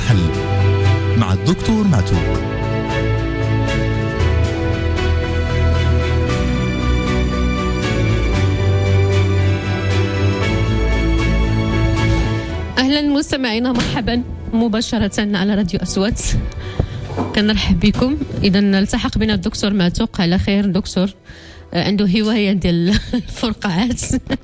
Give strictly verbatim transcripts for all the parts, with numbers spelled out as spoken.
الحل مع الدكتور معتوق. أهلا مستمعينا، مرحبا مباشرة على راديو أصوات. كنرحب بكم. إذا التحق بنا الدكتور معتوق على خير. دكتور عنده هواية ديال الفرقعات.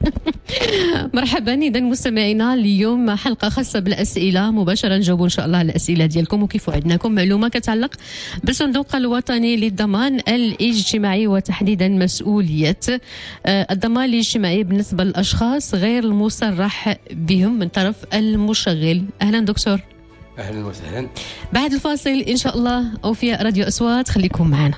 مرحبا. إذا مستمعينا، اليوم حلقة خاصة بالأسئلة، مباشرة نجاوبوا إن شاء الله على الأسئلة ديالكم، وكيف وعدناكم معلومة كتعلق بالصندوق الوطني للضمان الاجتماعي وتحديدا مسؤولية الضمان الاجتماعي بالنسبة للأشخاص غير المصرح بهم من طرف المشغل. أهلا دكتور. أهلا وسهلا. بعد الفاصل إن شاء الله أوفياء راديو أصوات، خليكم معنا.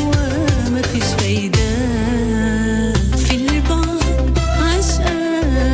في البعض عشقان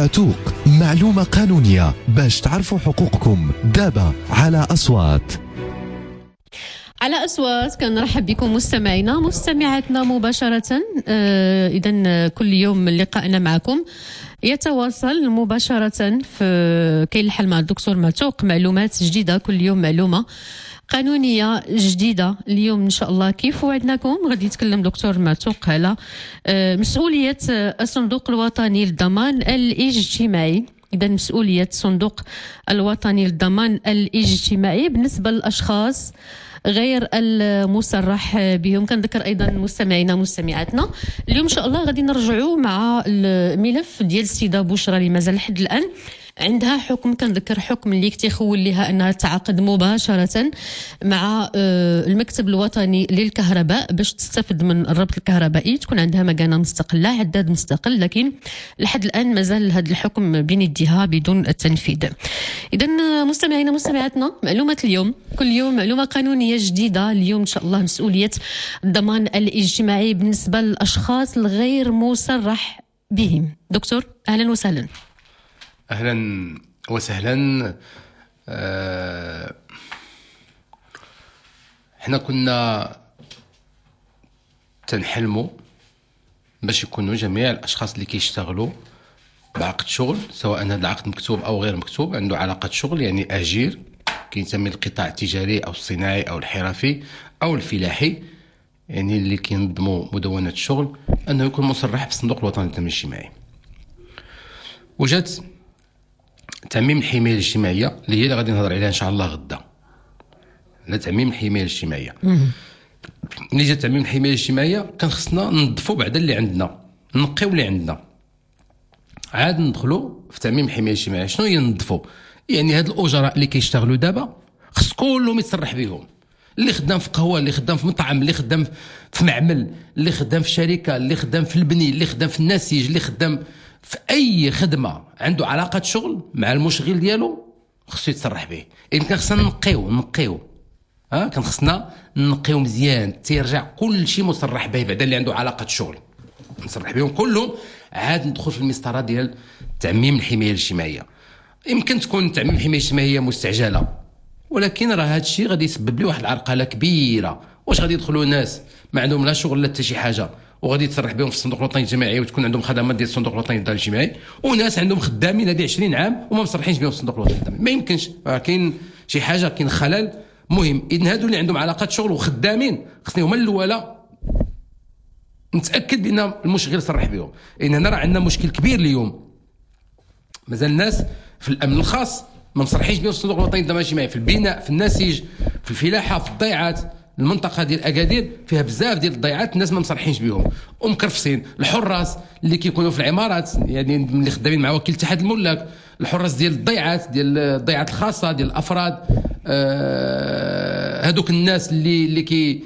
معتوق، معلومة قانونية باش تعرفوا حقوقكم. دابا على أصوات. على أصوات كنرحب بكم مستمعينا مستمعاتنا مباشرة. آه إذا كل يوم لقائنا معكم يتواصل مباشرة في كاين الحل مع الدكتور معتوق، معلومات جديدة كل يوم، معلومة قانونية جديدة. اليوم إن شاء الله كيف وعدناكم غادي يتكلم دكتور معتوق على آه مسؤولية الصندوق الوطني للضمان الاجتماعي. إذا مسؤولية الصندوق الوطني للضمان الاجتماعي بالنسبة للأشخاص غير المصرح بهم. كنذكر ايضا مستمعينا مستمعاتنا اليوم ان شاء الله غادي نرجعوا مع الملف ديال السيده بشرى اللي مازال لحد الان عندها حكم. كنذكر حكم اللي كتيخول لها انها تعاقد مباشره مع المكتب الوطني للكهرباء باش تستفد من الربط الكهربائي، تكون عندها مكانه مستقله، عداد مستقل، لكن لحد الان مازال هذا الحكم بين يديها بدون التنفيذ. اذا مستمعينا مستمعاتنا معلومات اليوم، كل يوم معلومه قانونيه جديده. اليوم ان شاء الله مسؤوليه الضمان الاجتماعي بالنسبه للاشخاص الغير مصرح بهم. دكتور اهلا وسهلا. اهلا وسهلا. أه... احنا كنا تنحلموا باش يكونوا جميع الاشخاص اللي كيشتغلوا بعقد شغل، سواء هذا العقد مكتوب او غير مكتوب، عنده علاقه شغل يعني اجير كينتمي للقطاع التجاري او الصناعي او الحرفي او الفلاحي، يعني اللي كينظموا مدونه الشغل، انه يكون مصرح بالصندوق الوطني للتامين الاجتماعي. وجات تعميم الحمايه الاجتماعيه اللي هي اللي غادي نهضر عليها ان شاء الله غدا. لا تعميم الحمايه الاجتماعيه ملي جات تعميم الحمايه الاجتماعيه كان خصنا ننظفوا بعدا اللي عندنا، نقيو اللي عندنا، عاد ندخلوا في تعميم الحمايه الاجتماعيه. شنو هي ننظفوا؟ يعني هاد الاجراء اللي كيشتغلوا دابا خص كلهم يتصرح بهم، اللي خدام في قهوه، اللي خدام في مطعم، اللي خدام في معمل، اللي خدام في شركه، اللي خدام في البني، اللي خدام في النسيج، اللي خدام في اي خدمه عنده علاقه شغل مع المشغل ديالو خصو يتصرح به. اذا كان خصنا نقيو نقيو ها كان خصنا نقيو مزيان تيرجع كل شيء مصرح به بعدا اللي عنده علاقه شغل نصرح بهم كلهم. عاد ندخل في المسطره ديال تعميم الحمايه الاجتماعيه. يمكن تكون تعميم الحمايه الاجتماعيه مستعجله، ولكن راه هذا الشيء غادي يسبب لي واحد العرقله كبيره. واش غادي يدخلوا ناس ما عندهم لا شغل لا حتى شي حاجه وغادي يتصرح بهم في الصندوق الوطني الاجتماعي وتكون عندهم خدمات ديال الصندوق الوطني الاجتماعي، وناس عندهم خدامين هذه عشرين عام وما مصرحينش بهم في الصندوق الوطني الاجتماعي؟ ما يمكنش، كاين شي حاجه، كاين خلل مهم. اذن هادو اللي عندهم علاقات شغل وخدامين خصني هما الاولى نتاكد بان المشغل صرح بهم. اذن هنا راه عندنا مشكل كبير اليوم، مازال الناس في الامن الخاص ما مصرحينش بهم في الصندوق الوطني الاجتماعي، في البناء، في النسيج، في الفلاحه، في الضيعات. المنطقه ديال اكادير فيها بزاف ديال الضيعات الناس ما مصرحينش بهم ومكرفسين. الحراس اللي كيكونوا في العمارات يعني اللي خدامين مع وكيل اتحاد الملاك، الحراس ديال الضيعات ديال الضيعات الخاصه ديال الافراد، آه هذوك الناس اللي اللي كي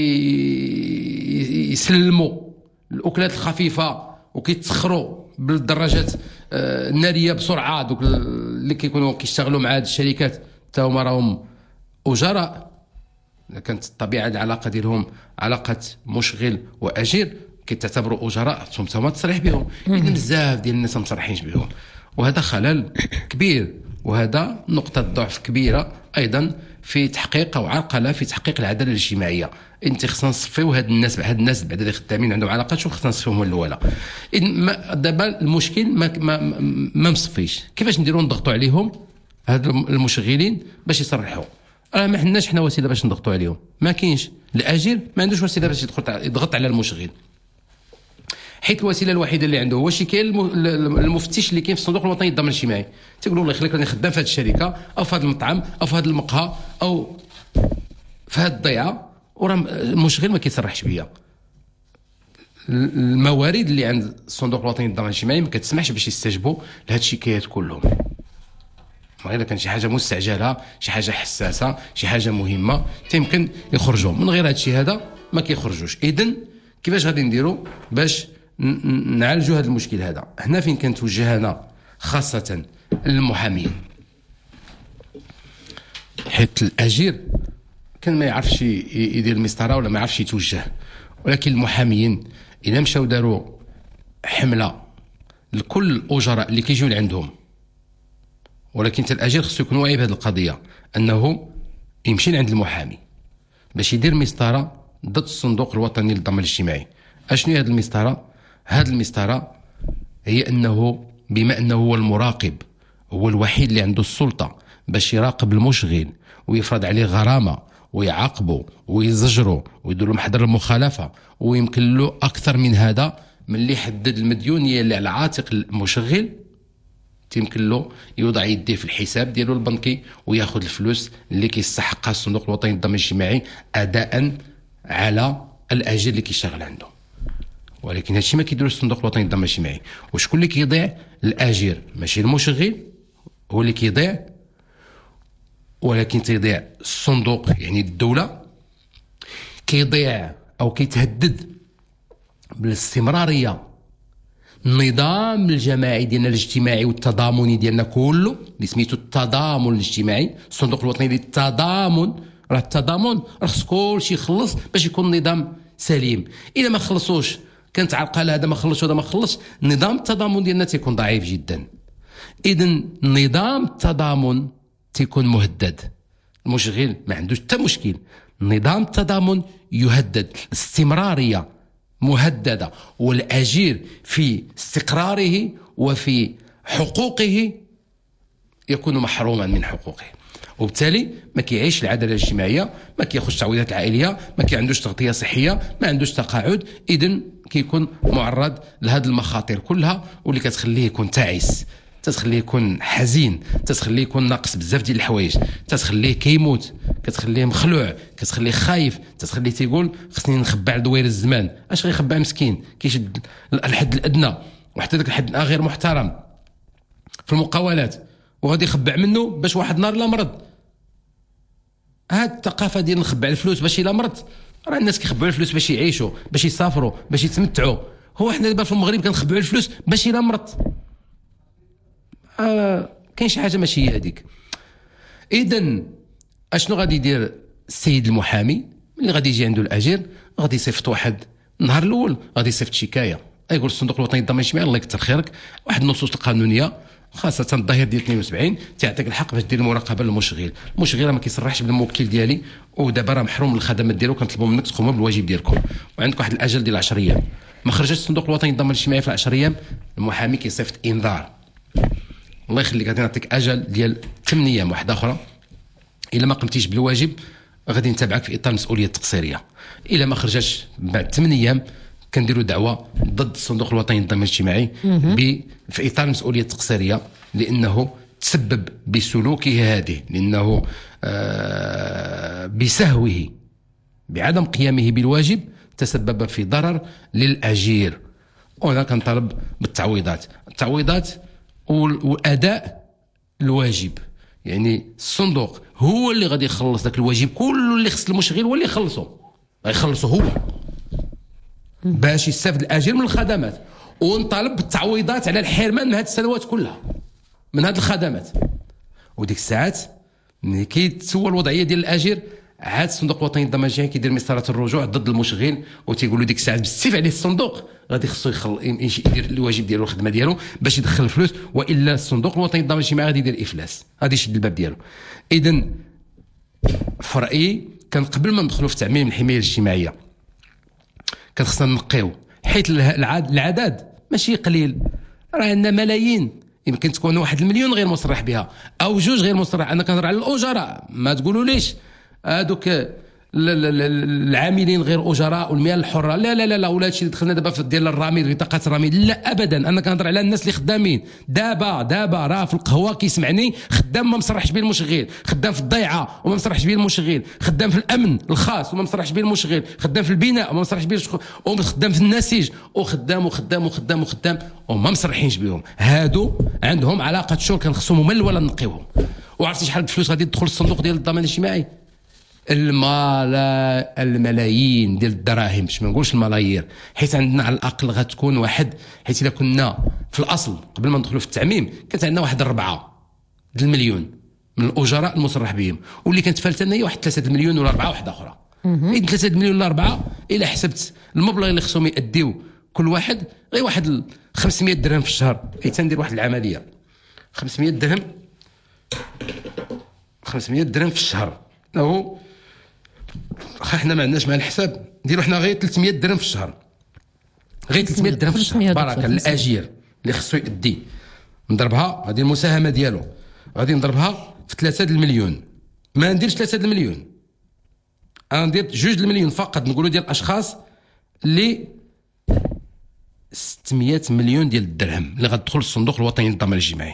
يسلموا الاكلات الخفيفه وكيتسخروا بالدراجات آه الناريه بسرعه، دوك اللي كيكونوا كيشتغلوا مع هذه الشركات حتى هما راهم اجراء. كانت الطبيعه العلاقه ديالهم علاقه مشغل واجير كيتعتبروا اجراء ثم ما تصريح بهم. اذا بزاف ديال الناس ما مصرحينش بهم، وهذا خلل كبير، وهذا نقطه ضعف كبيره ايضا في تحقيق او عرقله في تحقيق العداله الاجتماعيه. انت خصنا نصفيو هاد الناس هاد الناس بعد اللي خدامين عندهم علاقات شو خصنا نصفيوهم الاولى. دابا المشكل ما ما, ما مصفيش. كيفاش نديروا نضغطوا عليهم هاد المشغلين باش يصرحوا؟ راه ما عندناش حنا وسيله باش نضغطوا عليهم، ما كاينش. الاجير ما عندوش وسيله باش يدخل يضغط على المشغل، حيت الوسيله الوحيده اللي عنده هو شي كاين المفتش اللي كاين في الصندوق الوطني للضمان الاجتماعي. تيقولوا الله يخليك راني خدام في هذه الشركه او في هذا المطعم او في هذا المقهى او في هذه الضيعه، وراه المشغل ما كيتصرحش بيا. الموارد اللي عند الصندوق الوطني للضمان الاجتماعي ما كتسمحش باش يستجبوا لهاد الشكايات كلهم. غير كان شي حاجه مستعجله، شي حاجه حساسه، شي حاجه مهمه يمكن يخرجوا. من غير هذا الشيء هذا ما كيخرجوش. اذن كيفاش غادي نديروا باش نعالجوا هذا المشكل هذا؟ هنا فين كنتوجه انا خاصه للمحامين، حيت الاجير كان ما يعرفش يدير المسطره ولا ما يعرفش يتوجه، ولكن المحامين الا مشاو داروا حمله لكل الاجراء اللي كيجيو لعندهم، ولكن حتى الاجير خصو يكون واعي بهذه القضيه، انه يمشي لعند المحامي باش يدير مسطره ضد الصندوق الوطني للضمان الاجتماعي. اشنو هي هذه المسطره؟ هذه المسطره هي انه بما انه هو المراقب، هو الوحيد اللي عنده السلطه باش يراقب المشغل ويفرض عليه غرامه ويعاقبه ويزجره ويدير له محضر المخالفه، ويمكن له اكثر من هذا من اللي يحدد المديونيه اللي على عاتق المشغل. يمكن له يوضع يديه في الحساب ديالو البنكي وياخذ الفلوس اللي كيستحقها الصندوق الوطني للضمان الاجتماعي اداء على الاجر اللي كيشتغل عنده. ولكن هادشي ما كيديروش الصندوق الوطني للضمان الاجتماعي. وشكون اللي كيضيع؟ الاجير، ماشي المشغل هو اللي كيضيع، ولكن تيضيع الصندوق يعني الدوله، كيضيع او كيتهدد بالاستمراريه النظام الجماعي ديالنا الاجتماعي والتضامني ديالنا كله اللي سميتو التضامن الاجتماعي. الصندوق الوطني للتضامن، راه التضامن راه خص كلشي يخلص باش يكون النظام سليم. الا ما خلصوش كانت عرقله هذا ما خلصش وهذا ما خلصش، نظام التضامن ديالنا تيكون ضعيف جدا. اذا نظام التضامن تيكون مهدد، المشغل ما عندوش حتى مشكل، نظام التضامن يهدد، الاستمراريه مهدده، والاجير في استقراره وفي حقوقه يكون محروما من حقوقه، وبالتالي ما كيعيش العداله الاجتماعيه، ما كياخذش التعويضات العائليه، ما كيعندوش تغطيه صحيه، ما عندوش تقاعد. اذا كيكون معرض لهذه المخاطر كلها، واللي كتخليه يكون تعيس، تتخليه يكون حزين، تتخليه يكون ناقص بزاف ديال الحوايج، تتخليه كيموت، كتخليه مخلوع، كتخليه خايف، تتخليه تيقول خصني نخبى على دوير الزمان. اش غيخبى مسكين؟ كيشد الحد الادنى، وحتى ذاك الحد غير محترم في المقاولات، وغادي يخبع منه باش واحد نهار لا مرض. هاد الثقافه ديال نخبع الفلوس باش الا مرض، راه الناس كيخبعوا الفلوس باش يعيشوا، باش يسافروا، باش يتمتعوا. هو حنا دابا في المغرب كنخبعوا الفلوس باش الا مرض. آه كاين شي حاجه ماشي هي هذيك. اذا اشنو غادي يدير السيد المحامي اللي غادي يجي عنده الاجير؟ غادي يصيفط واحد النهار الاول، غادي يصيفط شكايه، يقول الصندوق الوطني للضمان الاجتماعي الله يكثر خيرك، واحد النصوص القانونيه خاصه الظاهر ديال اثنين وسبعين تعطيك الحق باش دير المراقبه للمشغل. المشغل ما كيصرحش بالموكل ديالي، ودابا راه محروم من الخدمات ديالو، كنطلبوا منك تقوموا بالواجب ديالكم، وعندك واحد الاجل ديال عشرة ايام. ما خرجش الصندوق الوطني للضمان الاجتماعي في عشرة ايام، المحامي كيصيفط انذار، الله يخليك غادي نعطيك اجل ديال ثمانية ايام واحده اخرى، الا ما قمتيش بالواجب غادي نتابعك في اطار المسؤوليه التقصيريه. الا ما خرجش بعد ثمانية ايام كنديروا دعوه ضد الصندوق الوطني للضمان الاجتماعي في اطار المسؤوليه التقصيريه، لانه تسبب بسلوكه هذه، لانه آه بسهوه بعدم قيامه بالواجب تسبب في ضرر للاجير. وهنا كنطالب بالتعويضات، التعويضات واداء الواجب. يعني الصندوق هو اللي غادي يخلص ذاك الواجب كله اللي خص المشغل، هو اللي يخلصه، غيخلصه هو باش يستافد الاجير من الخدمات. ونطالب بالتعويضات على الحرمان من هذه السنوات كلها من هذه الخدمات. وديك الساعات ملي كيتسوى الوضعيه ديال الاجير، عاد الصندوق الوطني للضمان الاجتماعي كيدير مسطره الرجوع ضد المشغل، وتيقولوا ديك الساعات بالسيف عليه الصندوق غادي خصو يخل... يدير الواجب ديالو الخدمه ديالو باش يدخل الفلوس، والا الصندوق الوطني للضمان الاجتماعي غادي يدير افلاس، غادي يشد الباب ديالو. اذا في رايي كان قبل ما ندخلوا في تعميم الحمايه الاجتماعيه كان خصنا نقيو، حيت العدد ماشي قليل، راه عندنا ملايين، يمكن تكون واحد المليون غير مصرح بها او جوج غير مصرح. انا كنهضر على الاجراء، ما تقولوا ليش هذوك العاملين غير اجراء والمياه الحره، لا لا لا لا، ولا هادشي اللي دخلنا دابا في ديال الرامين، بطاقات الرامين، لا ابدا. انا كنهضر على الناس اللي خدامين دابا دابا راه في القهوه كيسمعني خدام ما مصرحش به المشغل، خدام في الضيعه وما مصرحش به المشغل، خدام في الامن الخاص وما مصرحش به المشغل، خدام في البناء وما مصرحش به، وخدام في النسيج وخدام وخدام وخدام وخدام وما مصرحينش بهم. هادو عندهم علاقه شغل كان خصهم مل ولا نقيوهم. وعرفتي شحال الفلوس غادي تدخل الصندوق ديال الضمان الاجتماعي؟ الملا الملايين ديال الدراهم، باش ما نقولش الملايير، حيت عندنا على الاقل غتكون واحد، حيت الا كنا في الاصل قبل ما ندخلوا في التعميم كانت عندنا واحد الربعه د المليون من الاجراء المصرح بهم، واللي كانت فالتنا هي واحد ثلاثة المليون ولا اربعه واحده اخرى. اذا ثلاثة المليون ولا اربعه، الا حسبت المبلغ اللي خصهم ياديو كل واحد غير واحد خمسمية درهم في الشهر. اي تندير واحد العمليه خمسمية درهم خمسمية درهم في الشهر. هو احنا ما عندناش مع الحساب، نديرو حنا غير ثلاثمية درهم في الشهر، غير ثلاثمية درهم في الشهر بركه الاجير اللي خصو يدي. نضربها هذه المساهمه ديالو، غادي نضربها في ثلاثة المليون. ما نديرش ثلاثة المليون، انا ندير جوج المليون فقط. نقولوا ديال الاشخاص اللي ستمية مليون ديال الدرهم اللي غتدخل للصندوق الوطني للضمان الاجتماعي.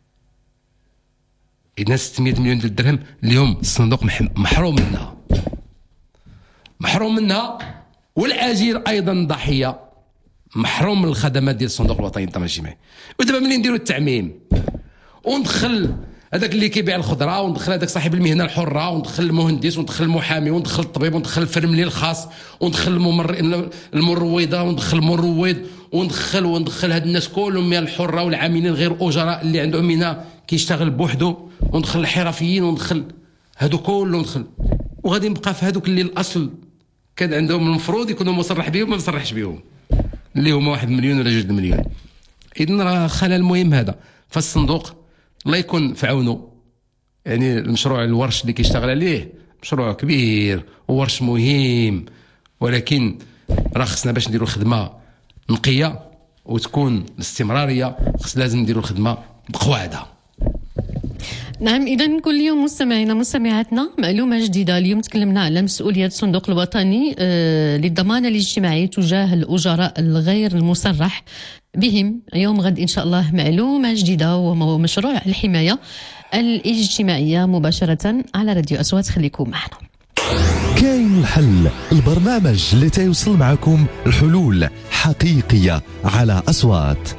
إذا ستمية مليون ديال الدرهم اليوم الصندوق محروم منها، محروم منها. والاجير ايضا ضحيه، محروم من الخدمات ديال الصندوق الوطني للضمان الاجتماعي. ودابا ملي نديروا التعميم وندخل هذاك اللي كيبيع الخضره، وندخل هذاك صاحب المهنه الحره، وندخل المهندس، وندخل المحامي، وندخل الطبيب، وندخل الفرملي الخاص، وندخل الممر... المروضه، وندخل المروض، وندخل وندخل هاد الناس كلهم من الحره والعاملين غير اجراء اللي عندهم مهنه كيشتغل بوحدو، وندخل الحرفيين، وندخل هادو كلهم ندخل. وغادي نبقى في هادوك اللي الاصل كان عندهم المفروض يكونوا مصرح بهم ما مصرحش بهم، اللي هما واحد مليون ولا جوج مليون. اذن راه خلل مهم هذا. فالصندوق الله يكون في عونه. يعني المشروع الورش اللي كيشتغل عليه مشروع كبير وورش مهم، ولكن راه خصنا باش نديروا الخدمه نقيه وتكون الاستمراريه، خص لازم نديروا الخدمه بقواعدها. نعم، إذا كل يوم مستمعينا مستمعاتنا معلومة جديدة. اليوم تكلمنا على مسؤولية الصندوق الوطني آه للضمان الاجتماعي تجاه الأجراء الغير المصرح بهم. يوم غد إن شاء الله معلومة جديدة ومشروع الحماية الاجتماعية مباشرة على راديو أصوات. خليكم معنا. كاين الحل، البرنامج اللي تيوصل معكم الحلول حقيقية على أصوات.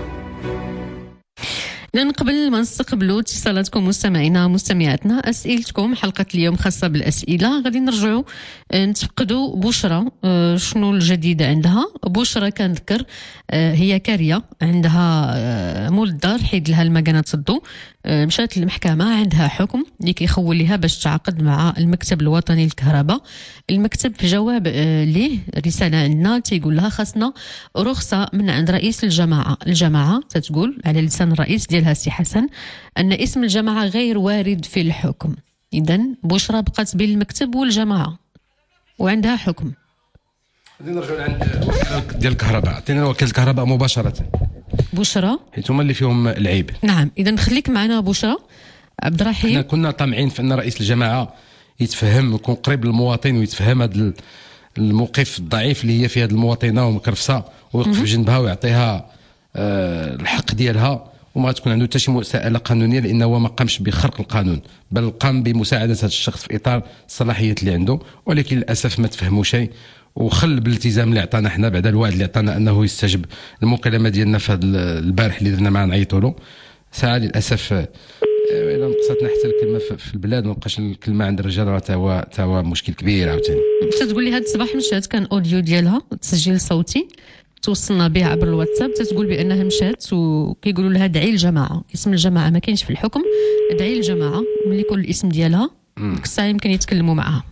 قبل ما نستقبلوا اتصالاتكم مستمعينا مستمعاتنا، اسئلتكم حلقه اليوم خاصه بالاسئله. غادي نرجعوا نتفقدوا بشرى شنو الجديد عندها. بشرى كنذكر هي كاريه عندها مول الدار حيد لها المكانه الضو، مشات للمحكمه عندها حكم اللي كيخول لها باش تعاقد مع المكتب الوطني للكهرباء. المكتب في جواب ليه رساله عندنا تيقول لها خاصنا رخصه من عند رئيس الجماعه. الجماعه تتقول على لسان الرئيس ديالها سي حسن ان اسم الجماعه غير وارد في الحكم. اذا بشرى بقات بين المكتب والجماعه وعندها حكم. غادي نرجعوا لعند ديال الكهرباء. عطينا وكيل الكهرباء مباشره. بشرى حيت هما اللي فيهم العيب. نعم، اذا خليك معنا بشرى. عبد الرحيم، احنا كنا طامعين في ان رئيس الجماعه يتفهم ويكون قريب للمواطن ويتفهم هذا الموقف الضعيف اللي هي فيه هذه المواطنه ومكرفسه، ويوقف في جنبها ويعطيها أه الحق ديالها، وما تكون عنده حتى شي مساءله قانونيه، لانه هو ما قامش بخرق القانون بل قام بمساعده هذا الشخص في اطار الصلاحيات اللي عنده. ولكن للاسف ما تفهموا شيء وخل بالالتزام اللي عطانا حنا بعد الوعد اللي عطانا انه يستجب المكالمه ديالنا في هذا البارح اللي درنا معاه نعيطوا له. ساعه للاسف الا نقصتنا حتى الكلمه في البلاد ما بقاش الكلمه عند الرجال، راه تا هو تا هو مشكل كبير عاوتاني. انت تقول لي هذا الصباح مشات كان اوديو ديالها تسجيل صوتي توصلنا به عبر الواتساب، تتقول بانها مشات وكيقولوا لها دعي الجماعه. اسم الجماعه ما كاينش في الحكم، دعي الجماعه. ملي يكون الاسم ديالها ديك الساعه يمكن يتكلموا معها.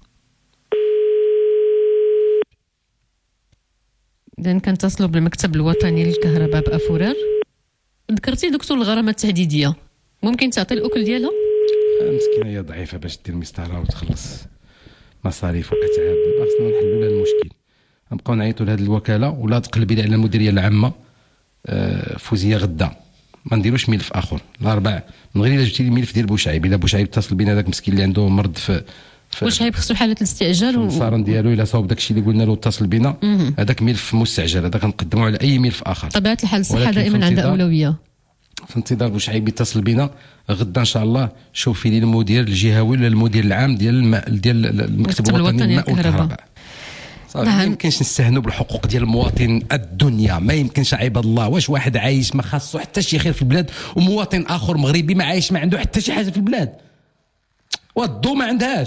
اذا كنتصلوا بالمكتب الوطني للكهرباء بافورار. ذكرتي دكتور الغرامه التهديديه، ممكن تعطي الاكل ديالها؟ مسكينه هي ضعيفه باش دير مسطره وتخلص مصاريف واتعاب. خصنا نحلوا لها المشكل، نبقاو نعيطوا لهذه الوكاله ولا تقلبي لي على المديريه العامه آه فوزيه غدا. ما نديروش ملف اخر الاربع من غير الا جبتي لي ملف ديال بوشعيب. الا بوشعيب اتصل بينا هذاك مسكين اللي عنده مرض في بوشعيب خصو حاله الاستعجال والصارن ديالو الا صاوب داكشي اللي قلنا له اتصل بينا. هذاك ملف مستعجل، هذاك نقدموه على اي ملف اخر. طبيعه الحال الصحه دائما عندها اولويه. في انتظار بوشعيب يتصل بينا غدا ان شاء الله. شوفي لي المدير الجهوي ولا المدير العام ديال الماء ديال المكتب الوطني للماء والكهرباء. نعم. ما يمكنش نستهنوا بالحقوق ديال المواطن. الدنيا ما يمكنش عباد الله. واش واحد عايش ما خاصو حتى شي خير في البلاد، ومواطن اخر مغربي ما عايش ما عنده حتى شي حاجه في البلاد، والضو ما عندهاش.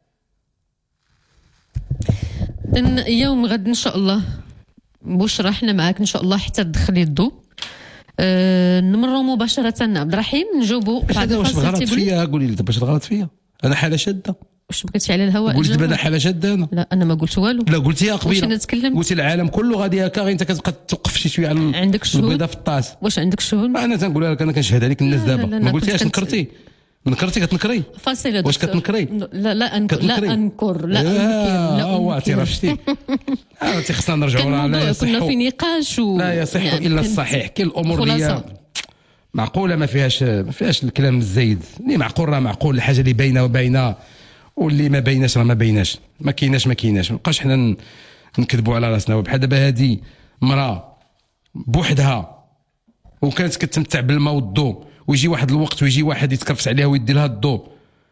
يوم غد ان شاء الله بشرى احنا معاك ان شاء الله حتى تدخلي الضو. أه نمروا مباشره عبد الرحيم نجاوبوا بعد. واش الغلط فيا؟ قولي لي باش الغلط فيا انا حاله شاده. واش بكيتي على الهواء؟ قلت دابا حاجه شاده انا. لا انا ما قلت والو. لا قلتيها قبيله. واش نتكلم؟ قلتي العالم كله غادي هكا، غير انت كتبقى توقف شي شويه على عندك الشهود البيضه في الطاس. واش عندك الشهود؟ انا تنقولها لك، انا كنشهد عليك الناس دابا. لا لا ما قلتيهاش نكرتي نكرتي كتنكري فاصله. واش كتنكري؟ لا لا أنكر لا انكر لا انكر لا هو اعتراف شتي. عرفتي خصنا نرجعوا راه لا يصح. كنا في نقاش و لا يصح الا الصحيح. كاين الامور اللي معقوله ما فيهاش ما فيهاش الكلام الزايد. اللي معقول راه معقول، الحاجه اللي باينه وباينه، واللي ما بايناش راه ما بايناش. ما كايناش ما كايناش ما نبقاش حنا نكذبوا على راسنا. وبحال دابا هذه مراه بوحدها وكانت كتمتع بالماء والضوء، ويجي واحد الوقت ويجي واحد يتكرفس عليها ويدي لها الضوء،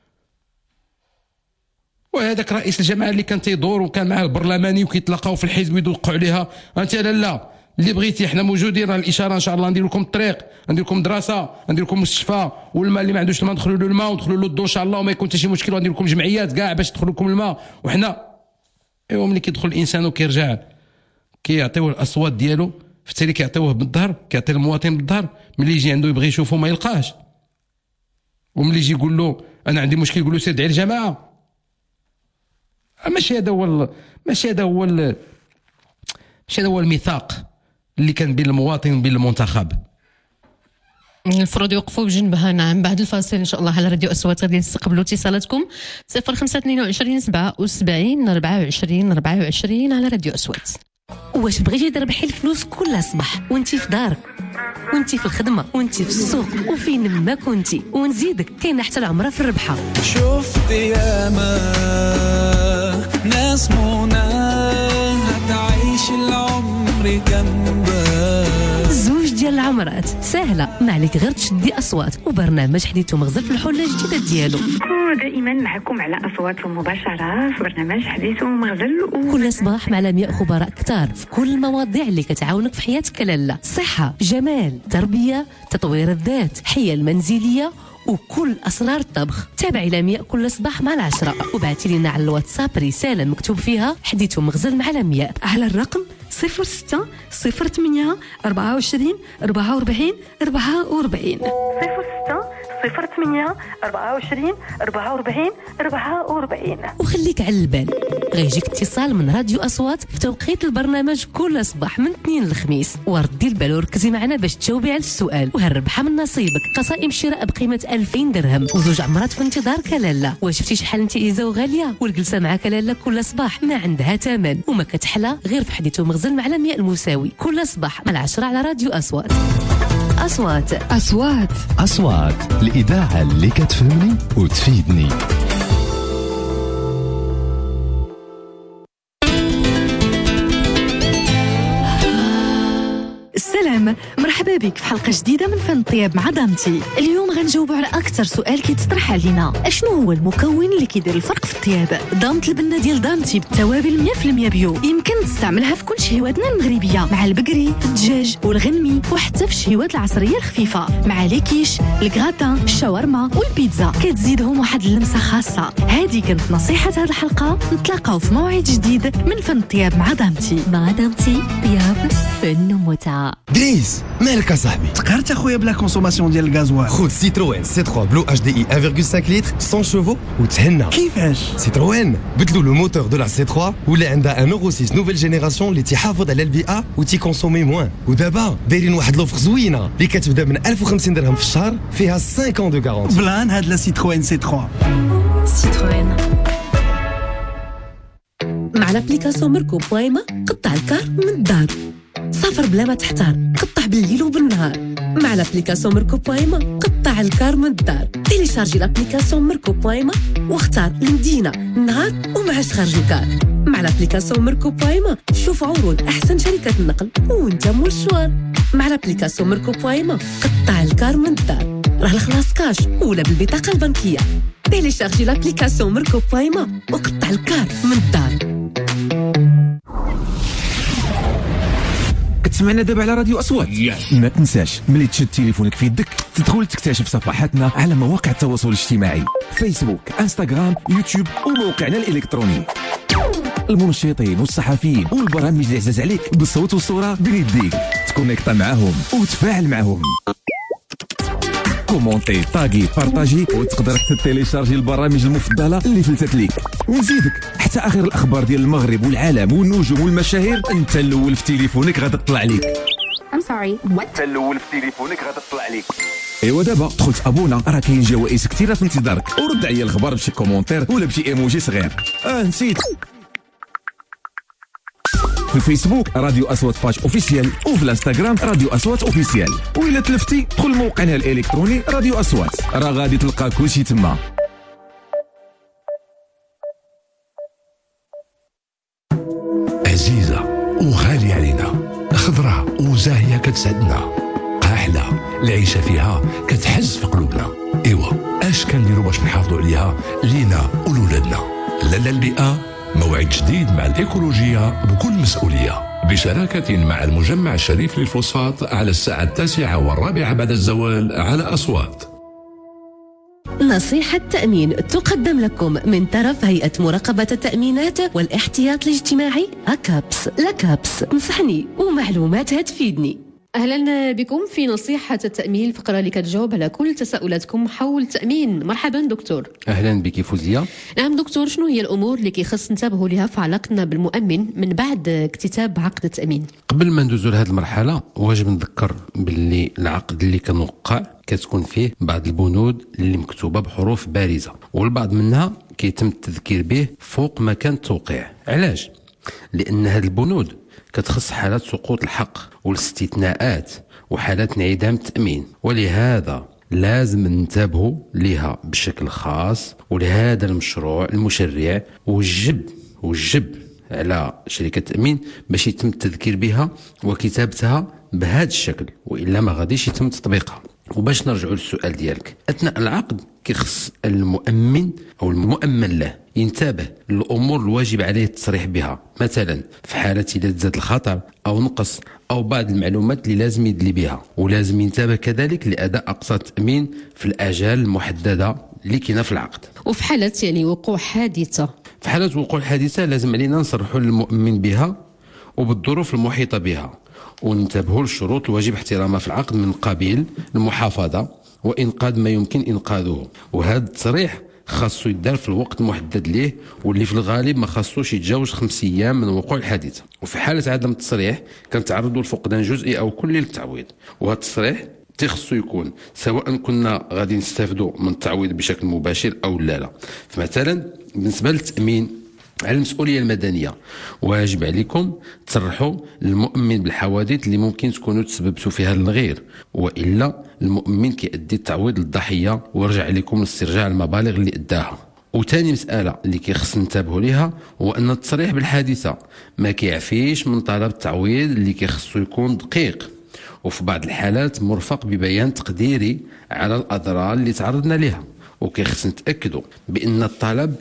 وهذاك رئيس الجماعه اللي كان تيدور وكان معاه البرلماني وكيتلاقاو في الحزب ويدقوا عليها. انت لا لا اللي بغيتي حنا موجودين، راه الاشاره ان شاء الله ندير لكم الطريق، ندير لكم مدرسه، ندير لكم مستشفى، والماء اللي ما عندوش الماء ندخلوا له الماء وندخلوا له الضوء ان شاء الله، وما يكون حتى شي مشكل، وندير لكم جمعيات كاع باش تدخلوا لكم الماء. وحنا ايوا ملي كيدخل الانسان وكيرجع كيعطيوه الاصوات ديالو، في التالي كيعطيوه بالظهر، كيعطي المواطن بالظهر. ملي يجي عنده يبغي يشوفه ما يلقاهش، وملي يجي يقول له انا عندي مشكل يقول له سير دعي الجماعه. ماشي هذا هو ماشي هذا هو ماشي هذا هو الميثاق اللي كان بين المواطن وبين المنتخب. المفروض يوقفوا بجنبها. نعم بعد الفاصل ان شاء الله على راديو اصوات غادي نستقبلوا اتصالاتكم صفر خمسة اثنين وعشرين سبعة وسبعين أربعة وعشرين أربعة وعشرين على راديو اصوات. واش بغيتي تربحي الفلوس كل صباح وانتي في دارك وانتي في الخدمه وانتي في السوق وفين ما كنتي، ونزيدك كاينه حتى العمره في الربحه. شفت ياما ناس منى هتعيش العمر جنبك. زوج ديال العمرات سهله، ما عليك غير تشدي اصوات وبرنامج حديث ومغزل في الحله الجديده ديالو. دائما معكم على اصوات مباشره في برنامج حديث ومغزل و... كل صباح مع لمياء خبراء كتار في كل المواضيع اللي كتعاونك في حياتك لاله، صحه، جمال، تربيه، تطوير الذات، حيل منزليه وكل اسرار الطبخ. تابعي لمياء كل صباح مع العشرة، وبعتي لنا على الواتساب رساله مكتوب فيها حديث ومغزل مع لمياء على الرقم صفر ستة صفر ثمانية أربعة وعشرين أربعة وأربعين أربعة وأربعين صفر ستة صفر ثمانية أربعة وعشرين أربعة وأربعين أربعة وأربعين. وخليك على البال، غيجيك اتصال من راديو أصوات في توقيت البرنامج كل صباح من اثنين للخميس، وردي البال وركزي معنا باش تجاوبي على السؤال وهالربحة من نصيبك. قصائم شراء بقيمة ألفين درهم وزوج عمرات في انتظارك لاله. واش شفتي شحال انت ايزا وغاليه؟ والجلسه معك لاله كل صباح ما عندها ثمن وما كتحلى غير في حديث ومغزل مع لمياء المساوي كل صباح من العشرة على راديو أصوات. أصوات أصوات أصوات الإذاعة اللي كتفهمني وتفيدني. السلام، مرحبا بك في حلقة جديدة من فن الطياب مع دامتي. اليوم غنجاوبوا على أكثر سؤال كيتطرح علينا، أشنو هو المكون اللي كيدير الفرق في الطياب؟ دامت البنة ديال دامتي بالتوابل مية بالمية بيو، يمكن تستعملها في كل شهواتنا المغربية، مع البقري، الدجاج والغنمي، وحتى في الشهوات العصرية الخفيفة، مع ليكيش، الكغاتان، الشاورما والبيتزا، كتزيدهم واحد اللمسة خاصة. هذه كانت نصيحة هذه الحلقة، نتلاقاو في موعد جديد من فن الطياب مع دامتي. مع دامتي طياب فن ومتعة. دريس مالك اصاحبي؟ تقهرت اخويا بلا كونسوماسيون ديال الغازوال. خذ سيتروين سي ثلاثة بلو اتش دي اي واحد فاصلة خمسة لتر مية شيفو وتهنى. كيفاش؟ سيتروين بدلوا لو موتور دو لا سي ثلاثة ولا عندها ان اورو ستة نوفيل جينيراسيون اللي تيحافظ على البيئه وتيكونسومي موان. ودابا دايرين واحد لوفر زوينه اللي كتبدا من ألف وخمسين درهم في الشهر، فيها خمسة عام دو غارونتي. بلان هاد لا سيتروين سي ثلاثة. سيتروين مع لابليكاسيون ميركو بوايما قطع الكار من الدار، سافر بلا ما تحتار، قطع بالليل وبالنهار. مع لابليكاسيون ميركو بوايما قطع الكار من الدار. تيليشارجي لابليكاسيون ميركو بوايما واختار المدينه، النهار ومعاش خارج الكار. مع لابليكاسيون ميركو بوايما شوف عروض احسن شركات النقل وانت مول الشوار. مع لابليكاسيون ميركو بوايما قطع الكار من الدار، راه الخلاص كاش ولا بالبطاقه البنكيه. تيليشارجي لابليكاسيون ميركو بوايما وقطع الكار من الدار. كتسمعنا دابا على راديو أصوات. yes. ما تنساش ملي تشد تليفونك في يدك تدخل تكتشف صفحاتنا على مواقع التواصل الاجتماعي، فيسبوك، انستغرام، يوتيوب وموقعنا الإلكتروني. المنشطين والصحفيين والبرامج اللي عزاز عليك بالصوت والصورة بين يديك، تكونيكتا معاهم وتفاعل معاهم. كومونتي طاغي بارطاجي، وتقدر حتى تيليشارجي البرامج المفضله اللي فلتت ليك. ونزيدك حتى اخر الاخبار ديال المغرب والعالم والنجوم والمشاهير انت الاول في تليفونك غادي تطلع ليك. I'm sorry what؟ انت الاول في تليفونك غادي تطلع ليك. ايوا دابا دخلت ابونا، راه كاين جوائز كثيره في انتظارك، ورد عليا الخبر بشي كومونتير ولا بشي ايموجي صغير. اه نسيت، في الفيسبوك راديو اصوات باج اوفيسيال، وفي الانستغرام راديو اصوات اوفيسيال، وإلا تلفتي دخل موقعنا الالكتروني راديو اصوات، راه غادي تلقى كلشي تما. عزيزة وغالية علينا، خضراء وزاهية كتسعدنا، قاحلة العيشة فيها كتحز في قلوبنا. ايوا اش كنديروا باش نحافظوا عليها لينا ولولادنا؟ لالا البيئة موعد جديد مع الإيكولوجية بكل مسؤولية، بشراكة مع المجمع الشريف للفوسفات على الساعة التاسعة والرابعة بعد الزوال على أصوات. نصيحة تأمين تقدم لكم من طرف هيئة مراقبة التأمينات والاحتياط الاجتماعي أكابس. لكابس نصحني ومعلوماتها تفيدني. أهلا بكم في نصيحة التأمين، الفقرة اللي كتجاوب على كل تساؤلاتكم حول التأمين. مرحبا دكتور. أهلا بك فوزية. نعم دكتور، شنو هي الأمور اللي كيخص ننتبهوا لها في علاقتنا بالمؤمن من بعد اكتتاب عقد التأمين؟ قبل ما ندوزو لهذه المرحلة واجب نذكر باللي العقد اللي كنوقع كتكون فيه بعض البنود اللي مكتوبة بحروف بارزة، والبعض منها كيتم التذكير به فوق مكان التوقيع. علاش؟ لأن هذه البنود كتخص حالات سقوط الحق والاستثناءات وحالات انعدام التأمين، ولهذا لازم ننتبهوا لها بشكل خاص. ولهذا المشروع المشرع وجب وجب على شركة التأمين باش يتم التذكير بها وكتابتها بهذا الشكل، وإلا ما غاديش يتم تطبيقها. وباش نرجعوا للسؤال ديالك، أثناء العقد كيخص المؤمن أو المؤمن له ينتبه للأمور الواجب عليه التصريح بها، مثلا في حالة إذا زاد الخطر أو نقص أو بعض المعلومات اللي لازم يدلي بها. ولازم ينتبه كذلك لأداء أقساط التأمين في الآجال المحددة اللي كاينه في العقد. وفي حالة يعني وقوع حادثة، في حالة وقوع حادثة لازم علينا نصرحوا للمؤمن بها وبالظروف المحيطة بها، وننتبهوا للشروط الواجب احترامها في العقد من قبيل المحافظة وإنقاذ ما يمكن إنقاذه. وهذا التصريح خاصو يدار في الوقت المحدد ليه، واللي في الغالب ما خاصوش يتجاوز خمس أيام من وقوع الحادثة. وفي حالة عدم التصريح كنتعرضوا لفقدان جزئي أو كلي للتعويض. وهذا التصريح تخصو يكون سواء كنا غادي نستافدوا من التعويض بشكل مباشر أو لا لا. فمثلا بالنسبة للتأمين على المسؤولية المدنية، واجب عليكم تصرحوا للمؤمن بالحوادث اللي ممكن تكونوا تسببتوا فيها للغير، وإلا المؤمن كيأدي التعويض للضحية ويرجع عليكم لاسترجاع المبالغ اللي أداها. وثاني مسألة اللي كيخص ننتبهوا لها هو أن التصريح بالحادثة ما كيعفيش من طلب التعويض اللي كيخصو يكون دقيق، وفي بعض الحالات مرفق ببيان تقديري على الأضرار اللي تعرضنا لها. وكيخص نتأكدوا بأن الطلب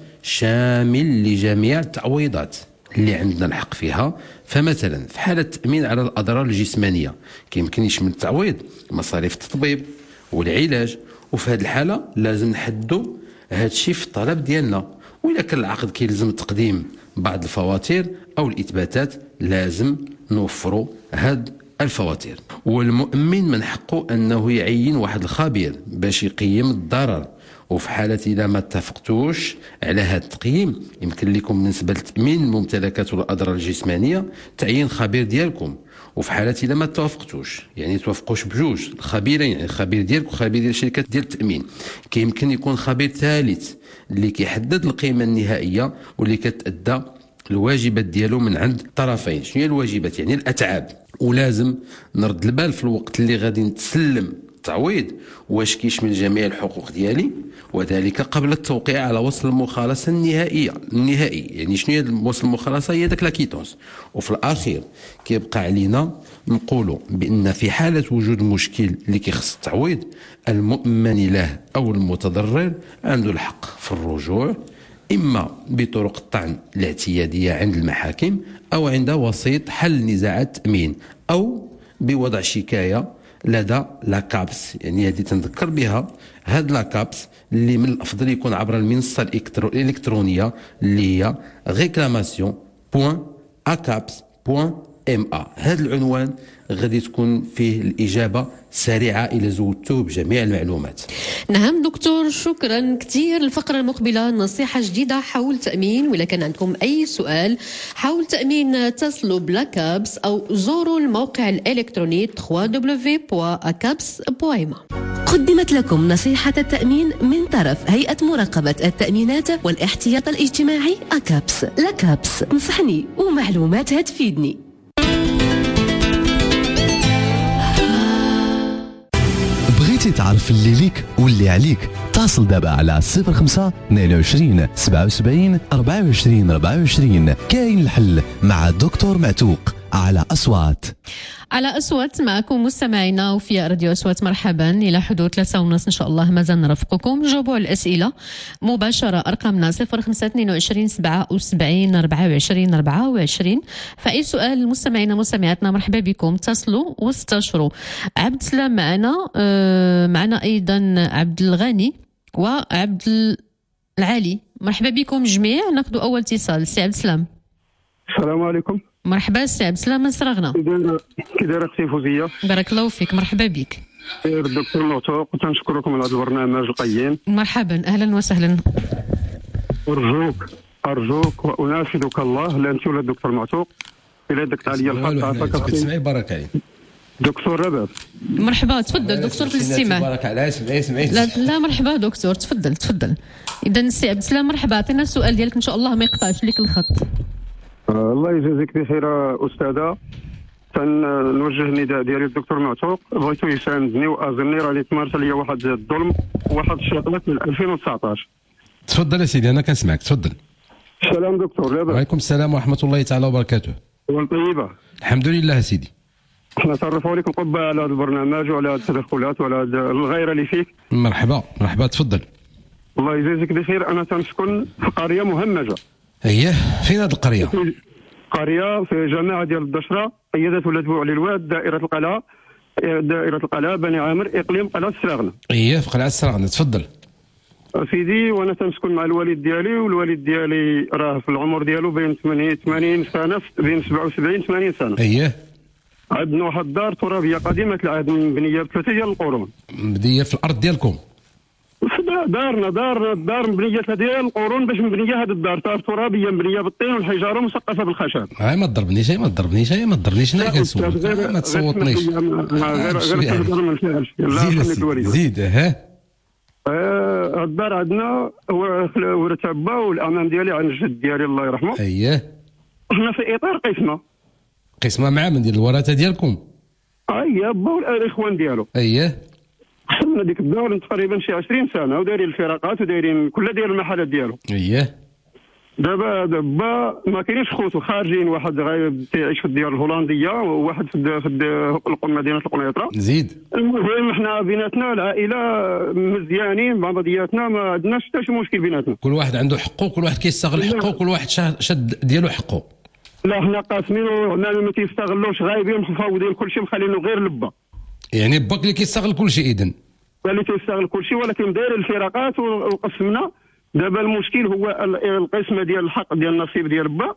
شامل لجميع التعويضات اللي عندنا الحق فيها. فمثلا في حالة التأمين على الأضرار الجسمانية كيمكن يشمل التعويض مصاريف التطبيب والعلاج، وفي هذه الحالة لازم نحدوا هذا الشيء في الطلب ديالنا. وإذا كان العقد كيلزم تقديم بعض الفواتير أو الإثباتات لازم نوفروا هاد الفواتير. والمؤمن من حقه أنه يعين واحد الخبير باش يقيم الضرر، وفي حالة إذا ما اتفقتوش على هذا التقييم يمكن لكم بالنسبة لتأمين الممتلكات والأضرار الجسمانية تعيين خبير ديالكم. وفي حالة إذا ما توافقتوش يعني توافقوش بجوج الخبيرين، يعني خبير ديالك وخبير ديال الشركة ديال التأمين، كيمكن يكون خبير ثالث اللي كيحدد القيمة النهائية واللي كتأدى الواجبات ديالو من عند الطرفين. شنو هي الواجبات؟ يعني الأتعاب. ولازم نرد البال في الوقت اللي غادي نتسلم التعويض واش كيشمل جميع الحقوق ديالي، وذلك قبل التوقيع على وصل المخالصه النهائيه النهائي. يعني شنو هي وصل المخالصه؟ هي داك لاكيتونس. وفي الاخير كيبقى علينا نقولوا بان في حاله وجود مشكل اللي كيخص التعويض المؤمن له او المتضرر عنده الحق في الرجوع اما بطرق الطعن الاعتياديه عند المحاكم او عند وسيط حل نزاعات التأمين او بوضع شكايه لدى لاكابس. يعني هذه تنذكر بها هاد لاكابس اللي من الافضل يكون عبر المنصه الالكترونيه اللي هي réclamation point a caps point ام ا. هذا العنوان غادي تكون فيه الاجابه سريعه الى زودتوه بجميع المعلومات. نعم دكتور، شكرا كثير. الفقره المقبله نصيحه جديده حول تامين، ولا كان عندكم اي سؤال حول تامين اتصلوا بلاكابس او زوروا الموقع الالكتروني دبليو دبليو دبليو بوان اكابس بوان ام ا. قدمت لكم نصيحة التأمين من طرف هيئة مراقبة التأمينات والاحتياط الاجتماعي أكابس. لكابس، انصحني ومعلوماتها تفيدني. بغيتي تعرف اللي ليك واللي عليك؟ اتصل دابا على صفر خمسة اثنين وعشرين سبعة وسبعين أربعة وعشرين أربعة وعشرين. كاين الحل مع دكتور معتوق على أصوات. على أصوات معكم مستمعينا وفي راديو أصوات. مرحبا إلى حدود ثلاثة ونص إن شاء الله مازال نرافقكم. جاوبوا على الأسئلة مباشرة. أرقامنا صفر خمسة اثنين وعشرين سبعة وسبعين أربعة وعشرين أربعة وعشرين. فأي سؤال مستمعينا مستمعاتنا مرحبا بكم، اتصلوا واستشروا. عبد السلام معنا، آه معنا أيضا عبد الغني وعبد العالي. مرحبا بكم جميع. ناخذ أول اتصال. سي عبد السلام. السلام عليكم. مرحبا سي عبد السلام من صراغنا. كي دايره اختي فوزيه؟ بارك الله فيك. مرحبا بك. خير الدكتور معتوق، وتنشكركم على هذا البرنامج القيم. مرحبا، اهلا وسهلا. ارجوك ارجوك واناشدك الله، لا انت ولا الدكتور معتوق الى دكت عليا الحق تسمعي بارك عليك. دكتور رباب. مرحبا، تفضل دكتور في الاستماع. بارك على سمعي سمعي. لا لا مرحبا دكتور، تفضل تفضل. اذا سي عبد السلام مرحبا، عطينا السؤال ديالك ان شاء الله ما يقطعش لك الخط. آه الله يجازيك بخير استاذه. تنوجه النداء ديالي للدكتور معتوق، بغيتو يساندني واجرني، راني تمارس عليا واحد الظلم واحد الشغلات من ألفين وتسعطاش. تفضل يا سيدي انا كنسمعك، تفضل. السلام دكتور. لاباس؟ وعليكم السلام ورحمه الله تعالى وبركاته. والطيبه؟ الحمد لله يا سيدي. احنا تعرفوا عليك القبه على هذا البرنامج وعلى هذه التدخلات وعلى الغيره اللي فيك. مرحبا مرحبا، تفضل. الله يجازيك بخير. انا تنسكن في قريه مهمجه. اييه، فين هذه القريه؟ قريه في جماعه ديال الدشره، قيادات ولاد بوعلي الواد، دائره القلعه، دائره القلعه، بني عامر، اقليم قلعه السراغنه. اييه في قلعه السراغنه، تفضل. سيدي وانا تنسكن مع الوالد ديالي، والوالد ديالي راه في العمر ديالو بين ثمانين سنه، بين سبعة وسبعين ثمانين سنه. اييه. عندنا واحد الدار ترابيه قديمه العهد مبنيه بثلاثه ديال القرون. مبنيه في الارض ديالكم؟ دارنا دارنا الدار مبنيه ديال القرون باش مبنيه هذه الدار، دار ترابيه مبنيه بالطين والحجاره ومسقفه بالخشب. هاي ما تضربنيش، ما تضربنيش، ما تضربنيش، انا كنسولك ما تصوتنيش. غير غير كنهضر ما نفعلش. زيد زيد. ها آه الدار عندنا ورث با، والامان ديالي عند الجد ديالي الله يرحمه. اييه. احنا في اطار قسمه قسمه مع من ديال الورثه ديالكم؟ اييه با والاخوان ديالو. اييه. حنا ديك الدار تقريبا شي عشرين سنه ودايرين الفراقات ودايرين كل داير المحلات ديالو. اييه. دابا دابا ما كاينينش خوتو خارجين، واحد غايب تيعيش في الديار الهولنديه وواحد في في مدينه القنيطره. زيد. المهم حنا بيناتنا العائله مزيانين مع بعضياتنا، ما عندناش حتى شي مشكل بيناتنا. كل واحد عنده حقه، كل واحد كيستغل حقه، كل واحد شاد ديالو حقه. لا حنا قاسمين وعندنا ما كيستغلوش، غايبين مفوضين كل شيء، مخلينه غير لبا. يعني باك اللي كيستغل كل شيء اذا. اللي كيستغل كل شيء، ولكن داير الفراقات وقسمنا. دابا المشكل هو القسمه ديال الحق ديال النصيب ديال با.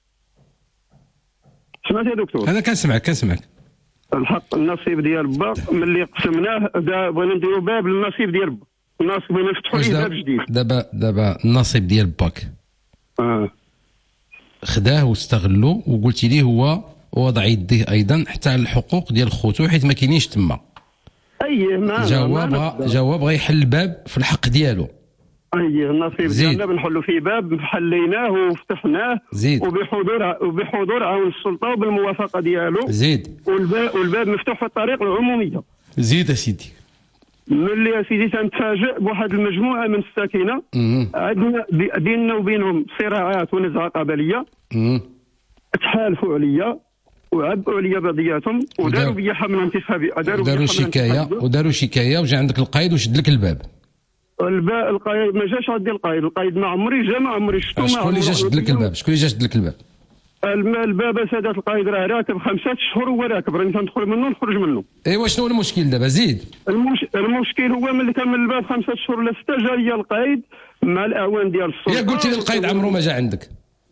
سمعت يا دكتور؟ انا كنسمعك كنسمعك. الحق النصيب ديال با ملي قسمناه بغينا نديروا باب للنصيب ديال با، الناس بغينا نفتحوا ليه باب جديد. دابا دابا النصيب ديال باك اه خداه واستغلو، وقلتي ليه هو وضع يديه ايضا حتى على الحقوق ديال خوتو حيت ما كاينينش تما. اييه ما جواب جواب غيحل الباب في الحق ديالو. اييه النصيب ديالنا بنحلوا فيه باب، حليناه وفتحناه. زيد. وبحضور وبحضور عون السلطه وبالموافقه ديالو. زيد. والباب والباب مفتوح في الطريق العموميه. زيد يا سيدي. ملي يا سيدي تنتفاجئ بواحد المجموعه من الساكنه عندنا بيننا وبينهم صراعات ونزعه قبليه. تحالفوا عليا وعبوا عليا بعضياتهم وداروا بيا حمله انتخابيه، داروا داروا شكايه وداروا شكايه وجا عندك القايد وشد لك الباب. الباب القايد ما جاش عندي القايد، القايد ما عمري جا ما عمري شفتو. شكون اللي جا شد لك الباب؟ شكون اللي جا شد لك الباب؟ الباب سادات القايد راه راكب خمسة شهور هو راكب، راني تندخل منه ونخرج منه. ايوا شنو هو المشكل دابا؟ زيد. المش... المشكل هو ملي كان من الباب خمسة شهور ولا ستة جا ليا القايد مع الاعوان ديال السلطه. يا قلت لي القايد عمره ما جا عندك.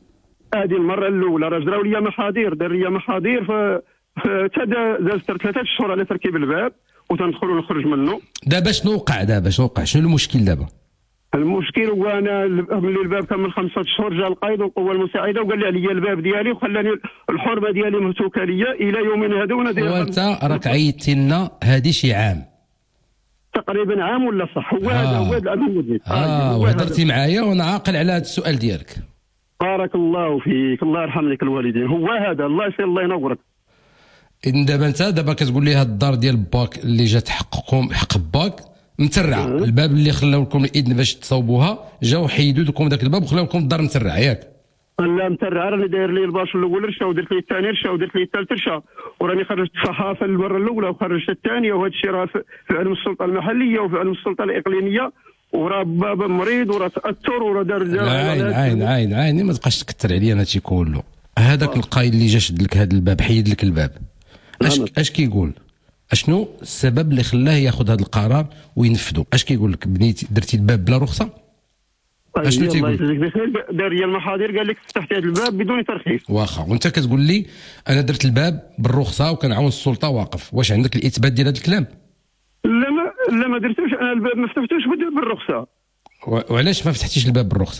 هذه المره الاولى راه جراو لي محاضير دار لي محاضير ف حتى دازت ثلاثه شهور على تركيب الباب وتندخل ونخرج منه. دابا شنو وقع دابا شنو وقع شنو المشكل دابا؟ المشكل هو انا ملي الباب كان من خمسة شهور جا القائد والقوه المساعده وقال لي عليا الباب ديالي وخلاني الحرمه ديالي مهتوكه ليا الى يومنا هذا وانا داير. وانت راك عيطتي لنا هذه شي عام تقريبا عام ولا صح هو هذا هو العام. اه وهضرتي معايا وانا عاقل على هذا السؤال ديالك. بارك الله فيك الله يرحم لك الوالدين. هو هذا الله يسير الله ينورك. إن دابا انت دابا كتقول لي هاد الدار ديال باك اللي جات حقكم حق باك مترعه، الباب اللي خلاو لكم الاذن باش تصاوبوها جاو حيدوا لكم ذاك الباب وخلاو لكم الدار مترعه ياك؟ لا مترعه راني داير لي الباش الاول رشه ودرت لي الثاني رشه ودرت لي الثالث رشه وراني خرجت صحافه المره الاولى وخرجت الثانيه وهذا الشيء راه في علم السلطه المحليه وفي علم السلطه الاقليميه وراه بابا مريض وراه تاثر وراه دار. عين عين عين عين ما تبقاش تكثر عليا انا هادشي كله. هذاك القايد اللي جا شد لك هذا الباب حيد لك الباب اش اش كيقول؟ اشنو السبب اللي خلاه ياخذ هذا القرار وينفذوا؟ اش كيقول لك؟ بنيتي درتي الباب بلا رخصه؟ اشنو تيقول؟ الله يجزيك بخير دار لي المحاضر قال لك فتحتي هذا الباب بدون ترخيص. واخا وانت كتقول لي انا درت الباب بالرخصه وكنعاون السلطه واقف، واش عندك الاثبات ديال هذا الكلام؟ لا ما لا ما درتوش انا الباب ما فتحتوش بالرخصه. وعلاش ما فتحتيش الباب بالرخصه؟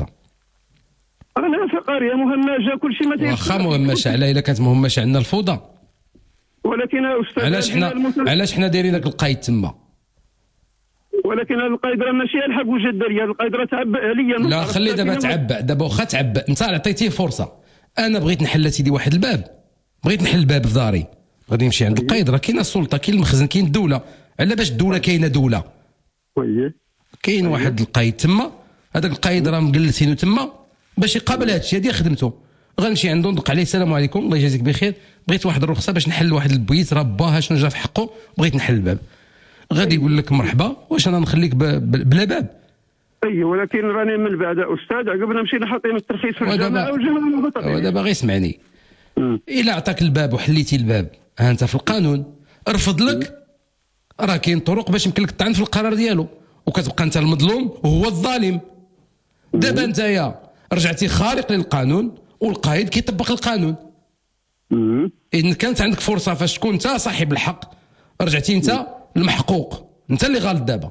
انا في قريه مهمشه كل شيء ما واخا مهمشه على الا كانت مهمشه عندنا الفوضى. ولكن يا استاذ علاش حنا المسل... علاش حنا دايرين داك القايد تما؟ ولكن هذا القايد راه ماشي الحق وجد داري، هذا القايد راه تعبأ عليا. لا خلي دابا تعبأ، دابا واخا تعبأ انت عطيتيه فرصه. انا بغيت نحل سيدي واحد الباب، بغيت نحل الباب في داري، غادي نمشي عند القايد. راه كاينه السلطه، كاين المخزن، كاين الدوله. على باش الدوله كاينه دوله وي كاين واحد القايد تما، هذاك القايد راه مجلسينو تما باش يقابل هذا الشيء، هذه خدمته. غنمشي عنده ندق عليه السلام عليكم الله يجازيك بخير، بغيت واحد الرخصه باش نحل واحد البيت راه باها شنو جا في حقه، بغيت نحل الباب. غادي يقول لك مرحبا، واش انا نخليك بلا باب؟ اي ولكن راني من بعد استاذ عقب نمشي نحط الترخيص في الجامعه والجامعه ودابا غير اسمعني، الا عطاك الباب وحليتي الباب ها انت في القانون رفض لك، راه كاين طرق باش يمكن لك الطعن في القرار ديالو وكتبقى انت المظلوم وهو الظالم. دابا انتيا رجعتي خارق للقانون والقائد كيطبق القانون. إذن كانت عندك فرصة فاش تكون أنت صاحب الحق، رجعتي أنت المحقوق، أنت اللي غلط دابا.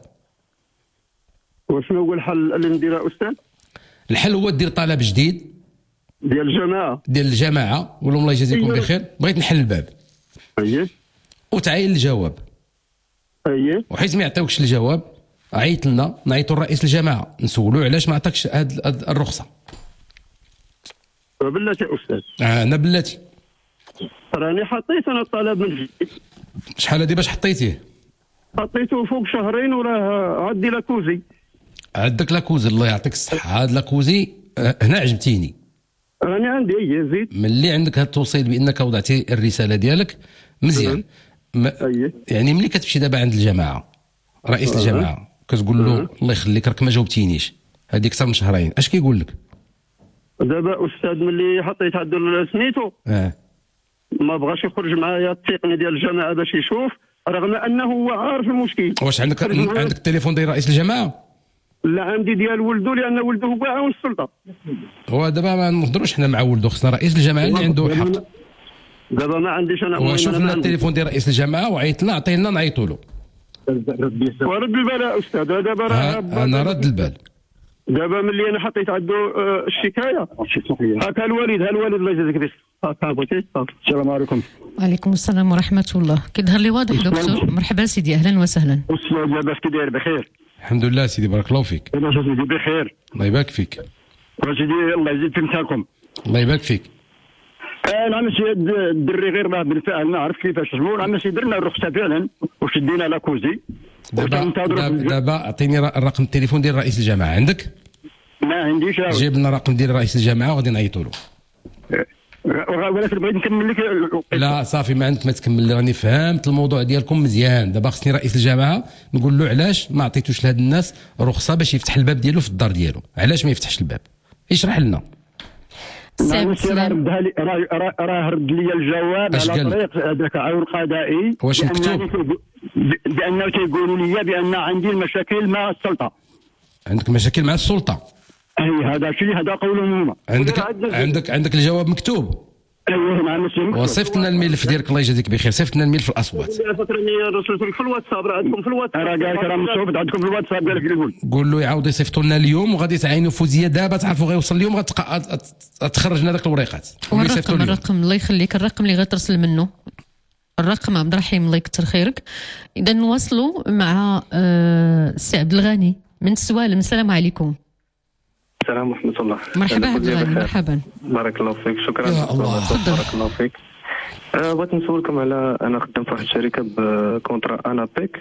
وشنو هو الحل اللي نديره أستاذ؟ الحل هو دير طلب جديد ديال الجماعة ديال الجماعة ولهم الله يجازيكم بخير، بغيت نحل الباب. أيه وتعاين الجواب. أيه وحيت ما يعطيوكش الجواب عيط لنا نعيطوا لرئيس الجماعة نسولوا علاش ما عطاكش هاد الرخصة. بلاتي أستاذ. آه أنا بلاتي. راني حطيت أنا الطلب من جديد. شحال هادي باش حطيتيه؟ حطيته فوق شهرين وراه عندي لاكوزي. عندك لاكوزي الله يعطيك الصحة، هاد لاكوزي هنا عجبتيني. راني عندي أي زيد. ملي عندك هاد التوصيل بأنك وضعتي الرسالة ديالك مزيان. أيه. يعني ملي كتمشي دابا عند الجماعة رئيس أه. الجماعة كتقول له أه. الله يخليك راك ما جاوبتينيش هذيك أكثر من شهرين، اش كيقول لك؟ دابا أستاذ ملي حطيت عنده سميتو اه ما بغاش يخرج معايا التقني ديال الجماعة باش يشوف رغم أنه هو عارف المشكل. واش عندك عندك التليفون ديال رئيس الجماعة؟ لا عندي ديال ولده لأن ولده هو عاون السلطة. هو دابا ما نهضروش حنا مع ولده، خصنا رئيس الجماعة اللي عنده الحق. دابا ما عنديش انا. وشوف لنا التليفون ديال رئيس الجماعة وعيط لنا عطيه لنا نعيطوا له. ورد البال أستاذ دابا راه أنا رد البال. دابا ملي انا حطيت عنده الشكايه هاكا الوالد ها الوالد الله يجازيك بخير. السلام عليكم. وعليكم السلام ورحمه الله. كيظهر لي واضح دكتور. مرحبا سيدي اهلا وسهلا. استاذ لاباس كي داير بخير؟ الحمد لله سيدي بارك الله فيك. انا سيدي بخير الله يبارك فيك. سيدي الله يزيد في مساكم. الله يبارك فيك. انا ماشي الدري غير ما بالفعل ما عرف كيفاش اسمو، انا ماشي درنا الرخصه فعلا وشدينا لاكوزي. دابا دابا اعطيني رقم التليفون ديال رئيس الجماعه عندك؟ ما عنديش. جيب لنا رقم ديال رئيس الجماعه وغادي نعيطوا له. ولكن بغيت نكمل لك. لا صافي ما عندك ما تكمل، راني فهمت الموضوع ديالكم مزيان. دابا خصني رئيس الجماعه نقول له علاش ما عطيتوش لهاد الناس رخصه باش يفتح الباب ديالو في الدار ديالو، علاش ما يفتحش الباب؟ يشرح لنا. راه راه رد لي الجواب على طريق هذاك عون قضائي. واش مكتوب؟ بانه تيقولوا لي بان عندي المشاكل مع السلطه. عندك مشاكل مع السلطه؟ اي هذا شيء هذا قولهم هما. عندك عندك عندك الجواب مكتوب؟ ايوه مع المسلم. وصيفط لنا الملف ديالك الله يجازيك بخير، صيفط لنا الملف في الاصوات. فكرني رسلت لك في الواتساب، راه عندكم في الواتساب، راه قال لك راه مصوب عندكم في الواتساب ديالك يقول. قول له يعاود يصيفطوا لنا اليوم وغادي تعينوا فوزيه دابا تعرفوا غيوصل اليوم غتخرج لنا داك الوريقات. والرقم الرقم الله يخليك الرقم اللي غترسل منه الرقم عبد الرحيم الله يكثر خيرك. اذا نواصلوا مع السي عبد الغني من السوالم. السلام عليكم. السلام ورحمة الله. مرحبا عبد الغني. مرحبا. بارك الله فيك. شكرا. يا الله. بارك الله فيك. أه بغيت نسولكم على انا خدام في واحد الشركه بكونترا انا بيك.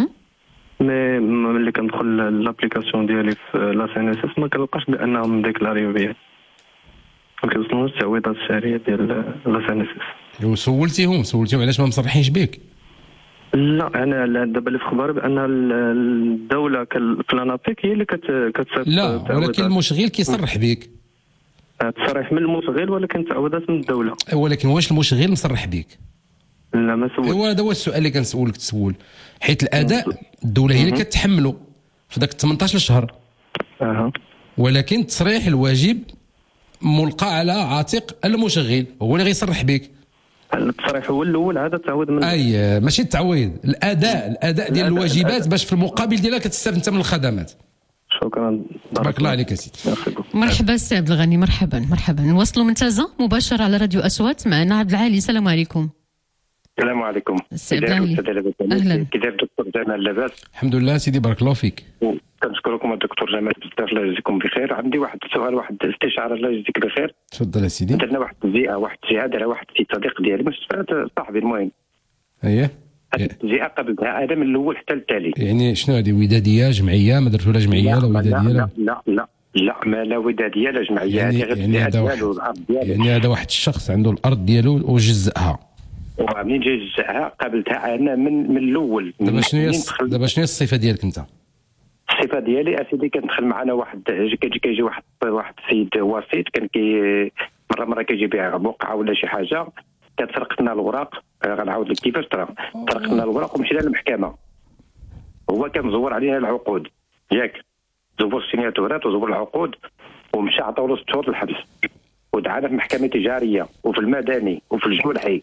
مي ملي كندخل لابليكاسيون ديالي في لا سي ان اس اس ما كنلقاش بانهم ديكلاريو بيا. ما كيوصلونيش التعويضات الشهريه ديال لا سي ان اس اس. وسولتيهم سولتيهم علاش ما مصرحينش بك؟ لا انا دابا اللي في خبر بان الدوله كالانابيك هي اللي كتصيفط. لا ولكن المشغل كيصرح بك. تصريح من المشغل ولكن تعويضات من الدوله. ولكن واش المشغل مصرح بك؟ لا ما سولت. هو هذا هو السؤال اللي كنسولك تسول، حيت الاداء الدوله هي اللي كتحمله في ذاك ثمانية عشر شهر. اها. ولكن التصريح الواجب ملقى على عاتق المشغل، هو اللي غيصرح بك. التصريح هو الاول هذا التعويض من اي ماشي التعويض، الاداء الاداء ديال الواجبات باش في المقابل ديالها كتستافد انت من الخدمات. شكرا. بارك الله عليك سيدي. مرحبا سي عبد الغني. مرحبا مرحبا. نوصلوا من تازا مباشره على راديو اصوات معنا عبد العالي. السلام عليكم. السلام عليكم. سي عبد العالي. اهلا. كي داير الدكتور جمال لاباس؟ الحمد لله سيدي بارك الله فيك. كنشكركم الدكتور جمال بزاف الله يجزيكم بخير. عندي واحد السؤال واحد الاستشاره الله يجزيك بخير. تفضل يا سيدي. درنا واحد التجزئه واحد التجزئه دارها واحد السي صديق ديالي مش صاحبي المهم. اييه. هذه التجزئه قبلتها انا من الاول حتى التالي. يعني شنو هذه وداديه جمعيه ما درتوا لا جمعيه لا وداديه لا لا لا لا لا ما لا وداديه لا جمعيه. يعني هذه يعني هذا واحد يعني هذا واحد الشخص عنده الارض ديالو وجزأها. ومنين جاي جزأها قابلتها انا من من الاول. دابا شنو هي دابا شنو هي الصفه ديالك انت؟ الصفه ديالي اسيدي كندخل معنا واحد كيجي كيجي واحد واحد السيد وسيط كان كي مره مره كيجي بيع بقعه ولا شي حاجه كتسرقت لنا الوراق. غنعاود لك كيفاش ترى سرقت لنا الوراق ومشينا للمحكمه. هو كان مزور علينا العقود ياك زور السيناتورات وزور العقود ومشى عطاو له ست شهور الحبس ودعانا في المحكمه التجاريه وفي المدني وفي الجولحي.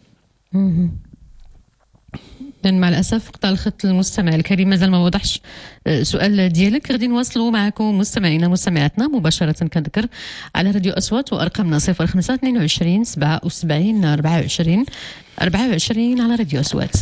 لأن مع الأسف قطع الخط المستمع الكريم مازال ما وضحش سؤال ديالك. غادي نواصلوا معكم مستمعينا مستمعاتنا مباشرة كنذكر على راديو أصوات وأرقامنا صفر خمسة اثنين وعشرين سبعة وسبعين أربعة وعشرين أربعة وعشرين على راديو أصوات.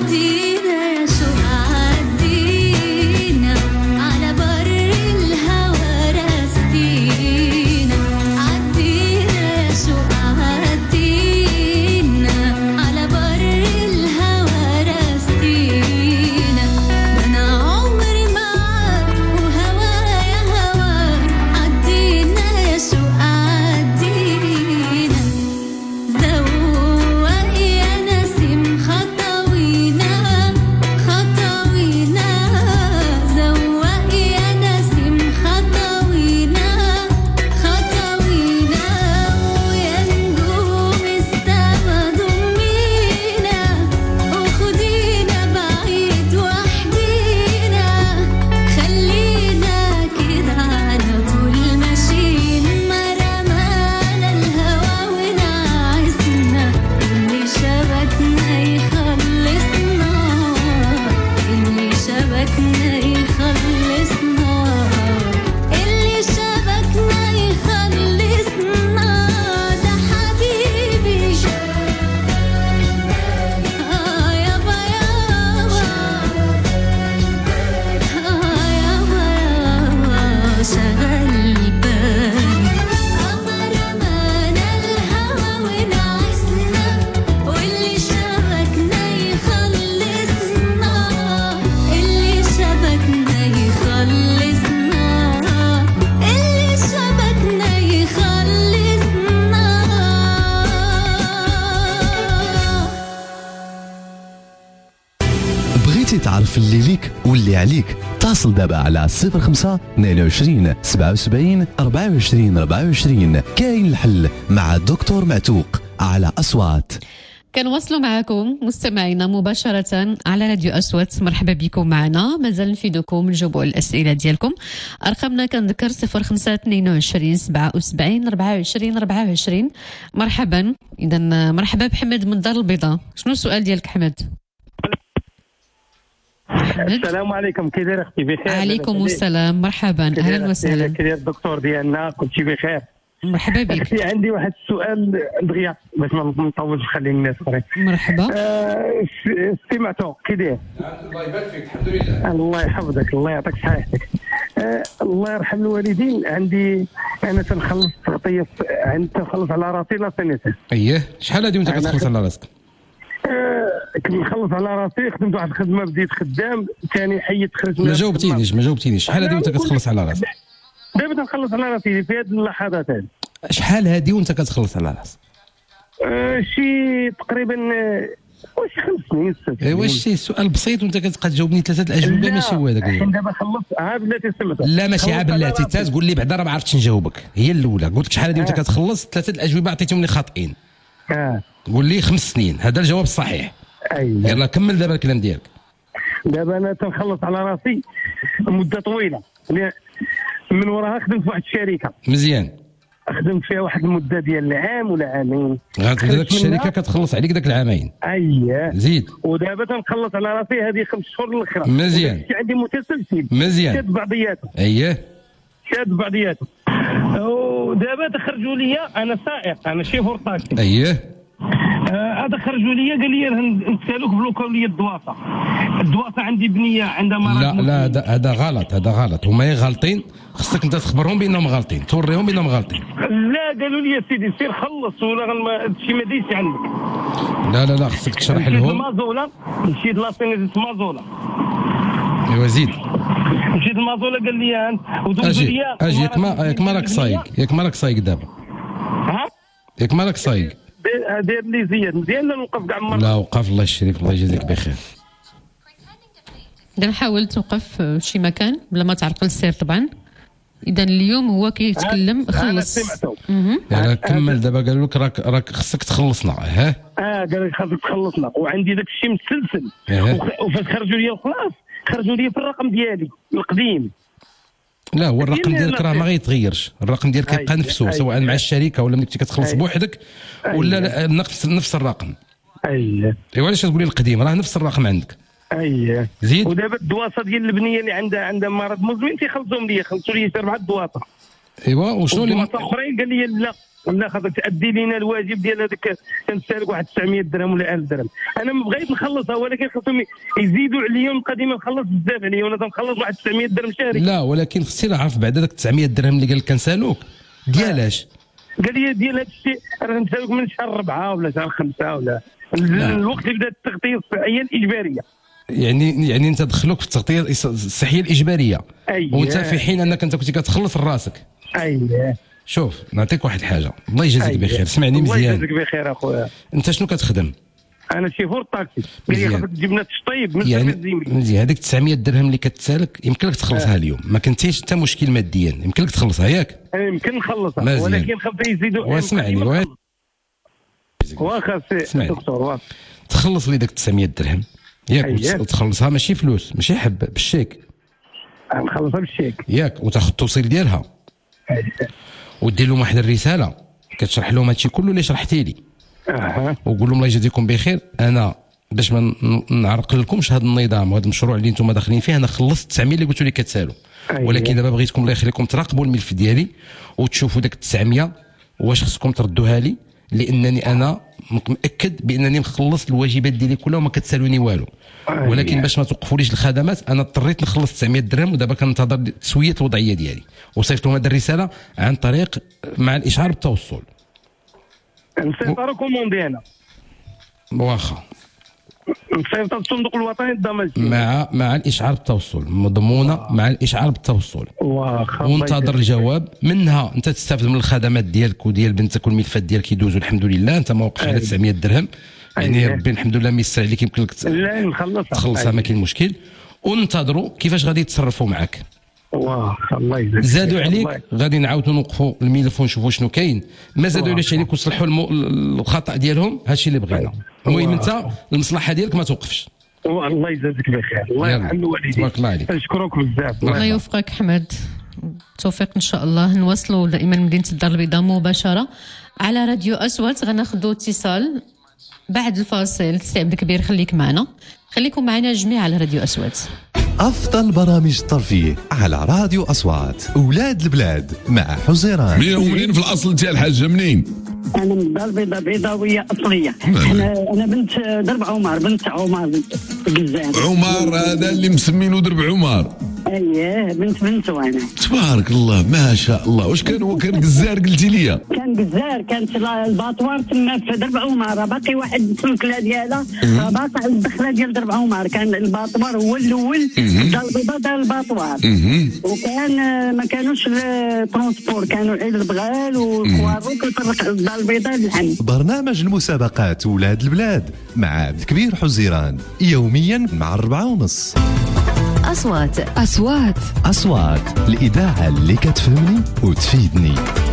تعرف اللي ليك واللي عليك، اتصل دابا على صفر خمسة اثنين وعشرين سبعة وسبعين أربعة وعشرين أربعة وعشرين. كاين الحل مع الدكتور معتوق على أصوات. كنواصلوا معكم مستمعينا مباشرة على راديو أصوات. مرحبا بكم معنا، مازال نفيدكم نجاوبوا على الأسئلة ديالكم. أرقامنا كنذكر صفر خمسة اثنين وعشرين سبعة وسبعين أربعة وعشرين أربعة وعشرين. مرحبا. إذا مرحبا بحمد من دار البيضاء. شنو السؤال ديالك حمد؟ السلام عليكم، كي داير اختي؟ بخير. عليكم السلام، مرحبا اهلا وسهلا. كي داير الدكتور ديالنا؟ كلشي بخير؟ مرحبا بك. اختي عندي واحد السؤال دغيا باش ما نطولش نخلي الناس اخرين. مرحبا. آه سمعتو كي داير؟ الله يبارك فيك. الحمد لله. الله يحفظك، الله يعطيك صحيحتك. آه الله يرحم الوالدين. عندي انا تنخلص تغطيه، عندي تنخلص على راسي لا سينيتي. اييه، شحال هادي وانت كتخلص على راسك؟ كنت نخلص على راسي، خدمت واحد الخدمه، بديت خدام ثاني حيت خرجت. ما جاوبتينيش ما جاوبتينيش شحال هادي وانت كتخلص على راسك؟ دابا تنخلص على راسي في هذه اللحظات هذه. شحال هادي وانت كتخلص على راسك؟ آه شي تقريبا واش خمس سنين ست سنين. ايوا شي سؤال بسيط وانت كتبقى تجاوبني ثلاثه الاجوبه، ماشي هو هذاك. لا دابا خلصت عا بلاتي سمعت. لا ماشي عا بلاتي، تا تقول لي بعدا راه ما عرفتش نجاوبك. هي الاولى قلت لك شحال هادي وانت كتخلص، ثلاثه الاجوبه عطيتهم لي خاطئين. اه قول لي خمس سنين، هذا الجواب الصحيح. ايوه يلا كمل دابا الكلام ديالك. دابا انا تنخلص على راسي مده طويله، من وراها خدمت في واحد الشركه. مزيان. خدمت فيها واحد المده ديال عام ولا عامين. غتبدا داك الشركه كتخلص عليك داك العامين. اييه زيد. ودابا تنخلص على راسي هذه خمس شهور الاخرى. مزيان. عندي متسلسل. مزيان. شاد بعضياته. اييه. شاد بعضياته. ودابا تخرجوا لي، انا سائق، انا شيفور طاكسي. اييه. هذا آه خرجوا لي قال لي نسالوك بلوكاو لي الدواسه. الدواسه عندي بنيه عندها مرض. لا لا هذا غلط، هذا غلط، هما غالطين. خصك انت تخبرهم بانهم غالطين، توريهم بانهم غالطين. لا قالوا لي يا سيدي سير خلص ولا هادشي ما دايرش عندك. لا لا لا خصك تشرح لهم. مشيت لمازولا، مشيت لاسينيزيس مازولا. ايوا زيد. مشيت لمازولا قال لي اجي اجي ياك ما ياك ما راك صايق، ياك ما راك صايق دابا. ها؟ ياك ما راك صايق. داير لي زياد مزيان، لا نوقف كاع مرة. لا وقف، الله يشريك، الله يجازيك بخير. اذا حاول توقف شي مكان بلا ما تعرقل السير طبعا. اذا اليوم هو كيتكلم خلص. انا كمل دابا. قالوا لك راك راك خصك تخلصنا. ها اه قال لك خاصك تخلصنا، وعندي داك الشيء متسلسل. وفاش خرجوا لي الخلاص خرجوا لي في الرقم ديالي القديم. لا هو الرقم ديالك راه ما غيتغيرش، الرقم ديالك كيبقى نفسه سواء مع الشركه ولا ملي كنتي كتخلص بوحدك ولا نفس نفس الرقم. اييه. ايوا علاش تقول لي القديم؟ راه نفس الرقم عندك. اييه. زيد. ودابا الدواسه ديال البنيه اللي عندها عندها مرض مزمن تيخلصوهم لي، خلصوا لي اربعه دواصه. ايوا وشنو اللي دواصه اخرين قال لي لا قلنا خاطر تأدي لنا الواجب ديال هذاك كنسالك واحد تسعمية درهم ولا ألف درهم. انا ما بغيت نخلصها ولكن خاصهم يزيدوا عليا ونبقى ديما نخلص بزاف عليا وانا تنخلص واحد تسعمية درهم شهري. لا ولكن خصني نعرف بعد هذاك تسعمية درهم اللي قال لك كنسالوك ديالاش؟ قال لي ديال هذا الشيء راه نسالك من شهر أربعة ولا شهر خمسة ولا الوقت اللي بدات التغطيه الصحيه الاجباريه. يعني يعني انت دخلوك في التغطيه الصحيه الاجباريه. أيه. وانت في حين انك انت كنت كتخلص راسك. اييه. شوف نعطيك واحد الحاجه، الله يجازيك أيه. بخير، سمعني مزيان. الله يجازيك بخير اخويا. انت شنو كتخدم؟ انا شيفور طاكسي. قال لي خاصك تجيب لنا تشطيب من يعني الزيمري. هذيك تسعمية درهم اللي كتسالك يمكن لك تخلصها آه. اليوم، ما كنتيش انت مشكل ماديا، يمكن لك تخلصها ياك؟ يمكن نخلصها ولكن خاص يزيدوا. واسمعني واخا سي دكتور واخا تخلص لي داك تسعمية درهم ياك أيه. وتخلصها ماشي فلوس ماشي حب بالشيك، نخلصها بالشيك ياك، وتاخذ التوصيل ديالها أيه. ودير لهم واحد الرساله كتشرح لهم هادشي كله اللي شرحتي لي أه. وقول لهم الله يجازيكم بخير، انا باش ما نعرقل لكمش هذا النظام وهذا المشروع اللي انتم داخلين فيه، انا خلصت تسعمية اللي قلتوا لي كتسالوا أيه. ولكن دابا بغيتكم الله يخليكم تراقبوا الملف ديالي وتشوفوا داك تسعمية واش خصكم تردوها لي، لانني انا متاكد بانني مخلص الواجبات ديالي كلها وما كتسالوني والو. ولكن باش ما توقفوليش الخدمات انا اضطريت نخلص تسعمية درهم، ودابا كننتظر تسويه الوضعيه ديالي، وصيفط لهم هذه الرساله عن طريق مع الاشعار بالتوصل. نصيفط كوموندي انا واخا نصيفط الصندوق الوطني الضمان مع مع الاشعار بالتوصل مضمونه مع الاشعار بالتوصل. واخا وانتظر الجواب منها. انت تستافد من الخدمات ديالك وديال بنتك والملفات ديالك يدوزوا الحمد لله، انت ما وقفش على تسعمية درهم يعني ربي الحمد لله ميسر عليك، يمكن لك لا نخلصها تخلصها ما كاين مشكل. وننتظروا كيفاش غادي يتصرفوا معك. واخا الله يجزاك. زادوا عليك غادي نعاودوا نوقفوا الملف ونشوفوا شنو كاين، ما زادوا عليش عليك وصلحوا المو... الخطا ديالهم، هادشي اللي بغينا. المهم انت المصلحه ديالك ما توقفش. الله يجازيك بخير، الله يرحم الوالدين. تبارك الله عليك. نشكرك بزاف. الله يوفقك حمد، توفيق ان شاء الله. نواصلوا دائما مدينه الدار البيضاء مباشره على راديو أصوات. غناخذوا اتصال بعد الفاصل. سي عبد الكبير خليك معنا، خليكم معنا جميع على راديو أصوات. أفضل برامج الترفيه على راديو أصوات. أولاد البلاد مع حزيران. منين ومنين في الأصل أنت الحاجة منين؟ أنا من الدار البيضاء بيضاوية أصلية. أنا أنا بنت درب عمر، بنت عمر الجزائر. عمر هذا اللي مسمينه درب عمر. اييه بنت بنت وانا. تبارك الله ما شاء الله. واش كان هو كان جزار قلتي لي؟ كان جزار، كانت الباطوار تما في درب عمر، باقي واحد السنكله ديالها باقي الدخله ديال درب عمر. كان الباطوار هو الاول، الدار البيضاء دار الباطوار، وكان ما كانوش الترونسبور، كانوا عيد البغال والكواروك يفرق الدار البيضاء بالحمد. برنامج المسابقات ولاد البلاد مع عبد الكبير حزيران يوميا مع الربعة ونص. أصوات أصوات أصوات الإذاعة اللي كتفهمني وتفيدني.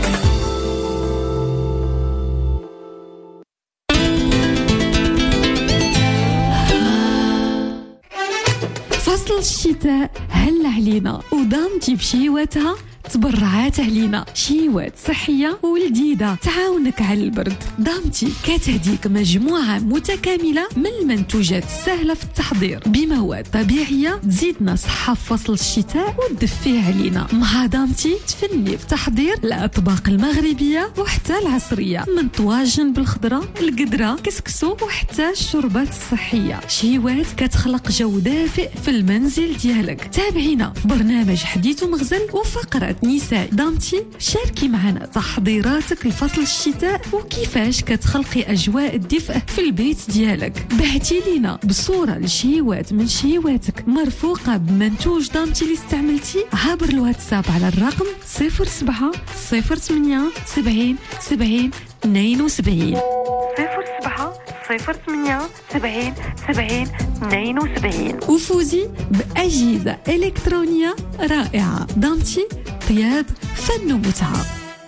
فصل الشتاء هل علينا ودامتي بشيواتها تبرعات علينا، شيوات صحية ولذيذة تعاونك على البرد. دامتي كتهديك مجموعة متكاملة من المنتوجات السهلة في التحضير بمواد طبيعية تزيدنا صحة في فصل الشتاء وتدفيه علينا. مع دامتي تفني في تحضير الأطباق المغربية وحتى العصرية، من طواجن بالخضرة، القدرة، كسكسو وحتى الشربات الصحية. شيوات كتخلق جو دافئ في المنزل ديالك. تابعينا في برنامج حديث ومغزل وفقرة نساء دامتي. شاركي معنا تحضيراتك لفصل الشتاء وكيفاش كتخلقي أجواء الدفء في البيت ديالك. بعتي لينا بصورة لشيوات من شيواتك مرفوقة بمنتوج دامتي اللي استعملتي عبر الواتساب على الرقم صفر سبعة صفر ثمانية سبعين سبعين اثنين وسبعين صفر سبعة صفر ثمانية سبعين سبعين اثنين وسبعين. وفوزي بأجهزة إلكترونية رائعة. دامتي طياب فن ومتعة.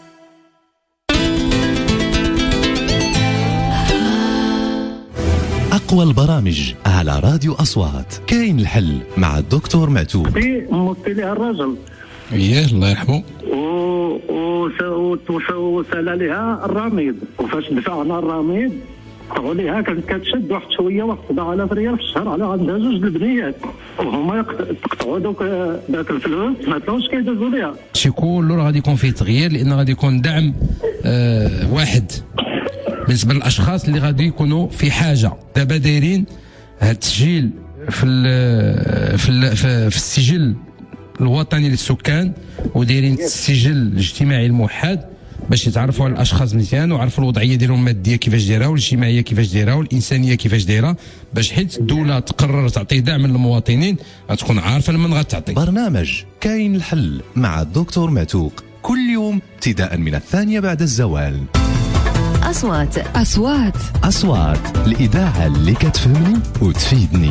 أقوى البرامج على راديو أصوات. كاين الحل مع الدكتور معتوب. موصي لها الرجل اييه الله يرحمه، وسال لها الرميد، وفاش دفعنا الرميد تغوليها كتشد واحد شويه واحد سبعة آلاف ريال في الشهر على عندها جوج البنيات وهما يقطعوا دوك داك الفلوس ما تلوش كيدوزوا ليها. شي كله غادي يكون فيه تغيير لان غادي يكون دعم آه واحد بالنسبه للاشخاص اللي غادي يكونوا في حاجه. دابا دايرين هذا التسجيل في ال في ال في السجل الوطني للسكان ودايرين السجل الاجتماعي الموحد باش يتعرفوا على الاشخاص مزيان ويعرفوا الوضعيه ديالهم الماديه كيفاش دايره والاجتماعيه كيفاش دايره والانسانيه كيفاش دايره باش حيت الدوله تقرر تعطي دعم للمواطنين غتكون عارفه لمن غتعطي. برنامج كاين الحل مع الدكتور معتوق كل يوم ابتداء من الثانيه بعد الزوال. أصوات أصوات أصوات الإذاعة اللي كتفهمني وتفيدني.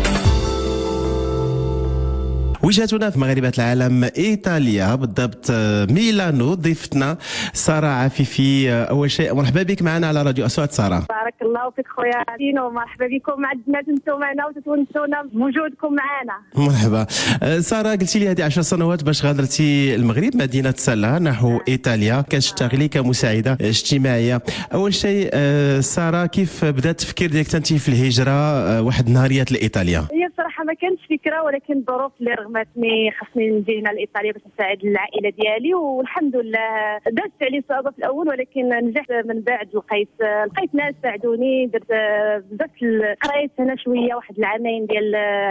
وجهتنا في مغربة العالم إيطاليا بالضبط ميلانو. ضيفتنا سارة عفيفي. أول شيء مرحبا بك معنا على راديو أصوات سارة. بارك الله فيك خويا دينو مرحبا بكم مع الناس انتم معنا وتتونسونا بوجودكم معنا. مرحبا سارة. قلتي لي هذه عشر سنوات باش غادرتي المغرب مدينة سلا نحو إيطاليا كتشتغلي كمساعدة اجتماعية. أول شيء سارة كيف بدا التفكير ديالك انت في الهجرة واحد النهاريات لإيطاليا؟ هي بصراحة ما كانتش فكرة ولكن الظروف اللي رغمتني خاصني نجي هنا لإيطاليا باش نساعد العائلة ديالي والحمد لله دازت علي صعوبة في الأول ولكن نجحت من بعد. لقيت لقيت ناس ساعدوني درت بزاف قريت هنا شوية واحد العامين ديال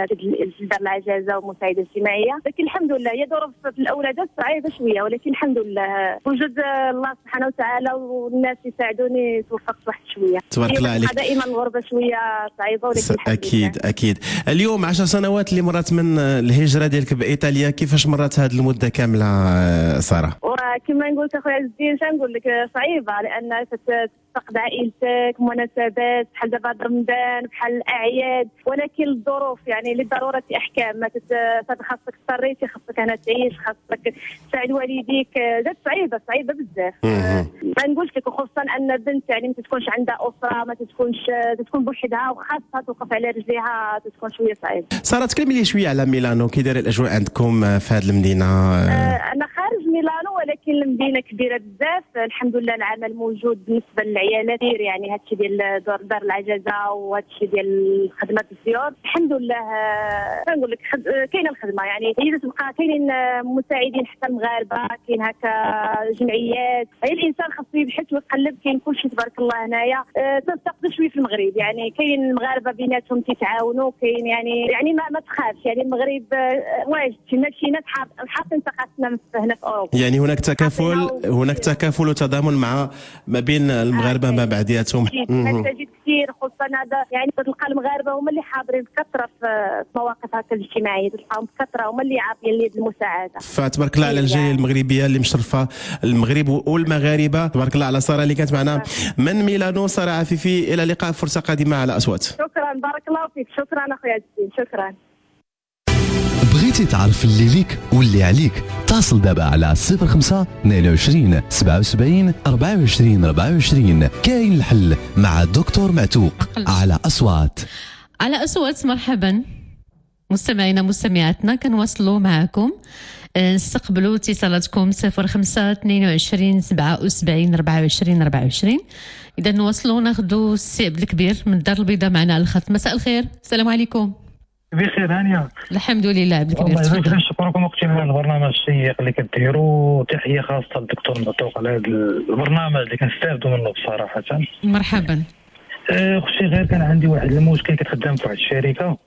دار العجازة ومساعدة اجتماعية لكن الحمد لله هي ظروف في الأول دازت صعيبة شوية ولكن الحمد لله وجود الله سبحانه وتعالى والناس يساعدوني توفقت واحد شوية. تبارك الله عليك. دائما الغربة شوية صعيبة ولكن الحمد أكيد لله. أكيد. اليوم عشر سنوات اللي مرات من الهجرة ديالك بإيطاليا كيفاش مرات هذه المدة كاملة سارة؟ وكما نقول اخويا الزين شنقول لك صعيبة لأن تفقد عائلتك مناسبات بحال دابا رمضان بحال الأعياد ولكن الظروف يعني للضرورة أحكام ما خاصك تضطريتي خاصك هنا تعيش خاصك تساعد والديك جات صعيبة صعيبة بزاف. ما نقولش لك وخصوصا أن البنت يعني ما تكونش عندها أسرة ما تكونش تكون بوحدها وخاصها توقف على رجليها تكون شوية صعيبة. سارة تكلمي لي شوية على ميلانو كي داير الأجواء عندكم في هذه المدينة؟ أنا خارج ميلانو ولكن المدينة كبيرة بزاف الحمد لله العمل موجود بالنسبة للعيالات يعني هادشي ديال دار, دار العجزة وهادشي ديال خدمة الزيور الحمد لله. نقول لك كاينة الخدمة يعني هي تبقى كاينين مساعدين حتى المغاربة كاين هكا جمعيات هي الإنسان خاصو يبحث ويقلب كاين كلشي تبارك الله هنايا. تنتقد شوية في المغرب يعني كاين المغاربة بيناتهم تيتعاونوا كاين يعني يعني ما, ما تخافش يعني المغرب واجد فيما مشينا حاطين ثقافتنا هنا في أوروبا. يعني هناك تكافل هناك تكافل وتضامن مع ما بين المغاربه ما بعدياتهم. مساجد كثير خصوصا هذا يعني تلقى المغاربه هما اللي حاضرين بكثره في مواقف هكا الاجتماعيه تلقاهم بكثره هما اللي عاطيين اليد المساعده. فتبارك الله على الجاليه المغربيه اللي مشرفه المغرب والمغاربه. تبارك الله على ساره اللي كانت معنا من ميلانو. ساره عفيفي الى اللقاء فرصه قادمه على اصوات. شكرا بارك الله فيك. شكرا اخويا الزين شكرا. بغيتي تعرف اللي ليك واللي عليك اتصل دابا على صفر خمسة اثنين وعشرين سبعة وسبعين أربعة وعشرين أربعة وعشرين. كاين الحل مع الدكتور معتوق على أصوات. على أصوات. مرحبا مستمعينا مستمعاتنا كنواصلوا معكم نستقبلوا اتصالاتكم صفر خمسة اثنين وعشرين سبعة وسبعين أربعة وعشرين أربعة وعشرين. إذا نواصلوا ناخذوا السي عبد الكبير من الدار البيضاء معنا على الخط. مساء الخير. السلام عليكم. بخير هانيه. الحمد لله عبد الكبير. والله كنشكركم وقتي على البرنامج الشيق اللي كديروا. تحيه خاصه للدكتور معتوق على هذا البرنامج اللي كنستافدوا منه بصراحه. مرحبا. اختي غير كان عندي واحد المشكل كنت خدام في واحد الشركه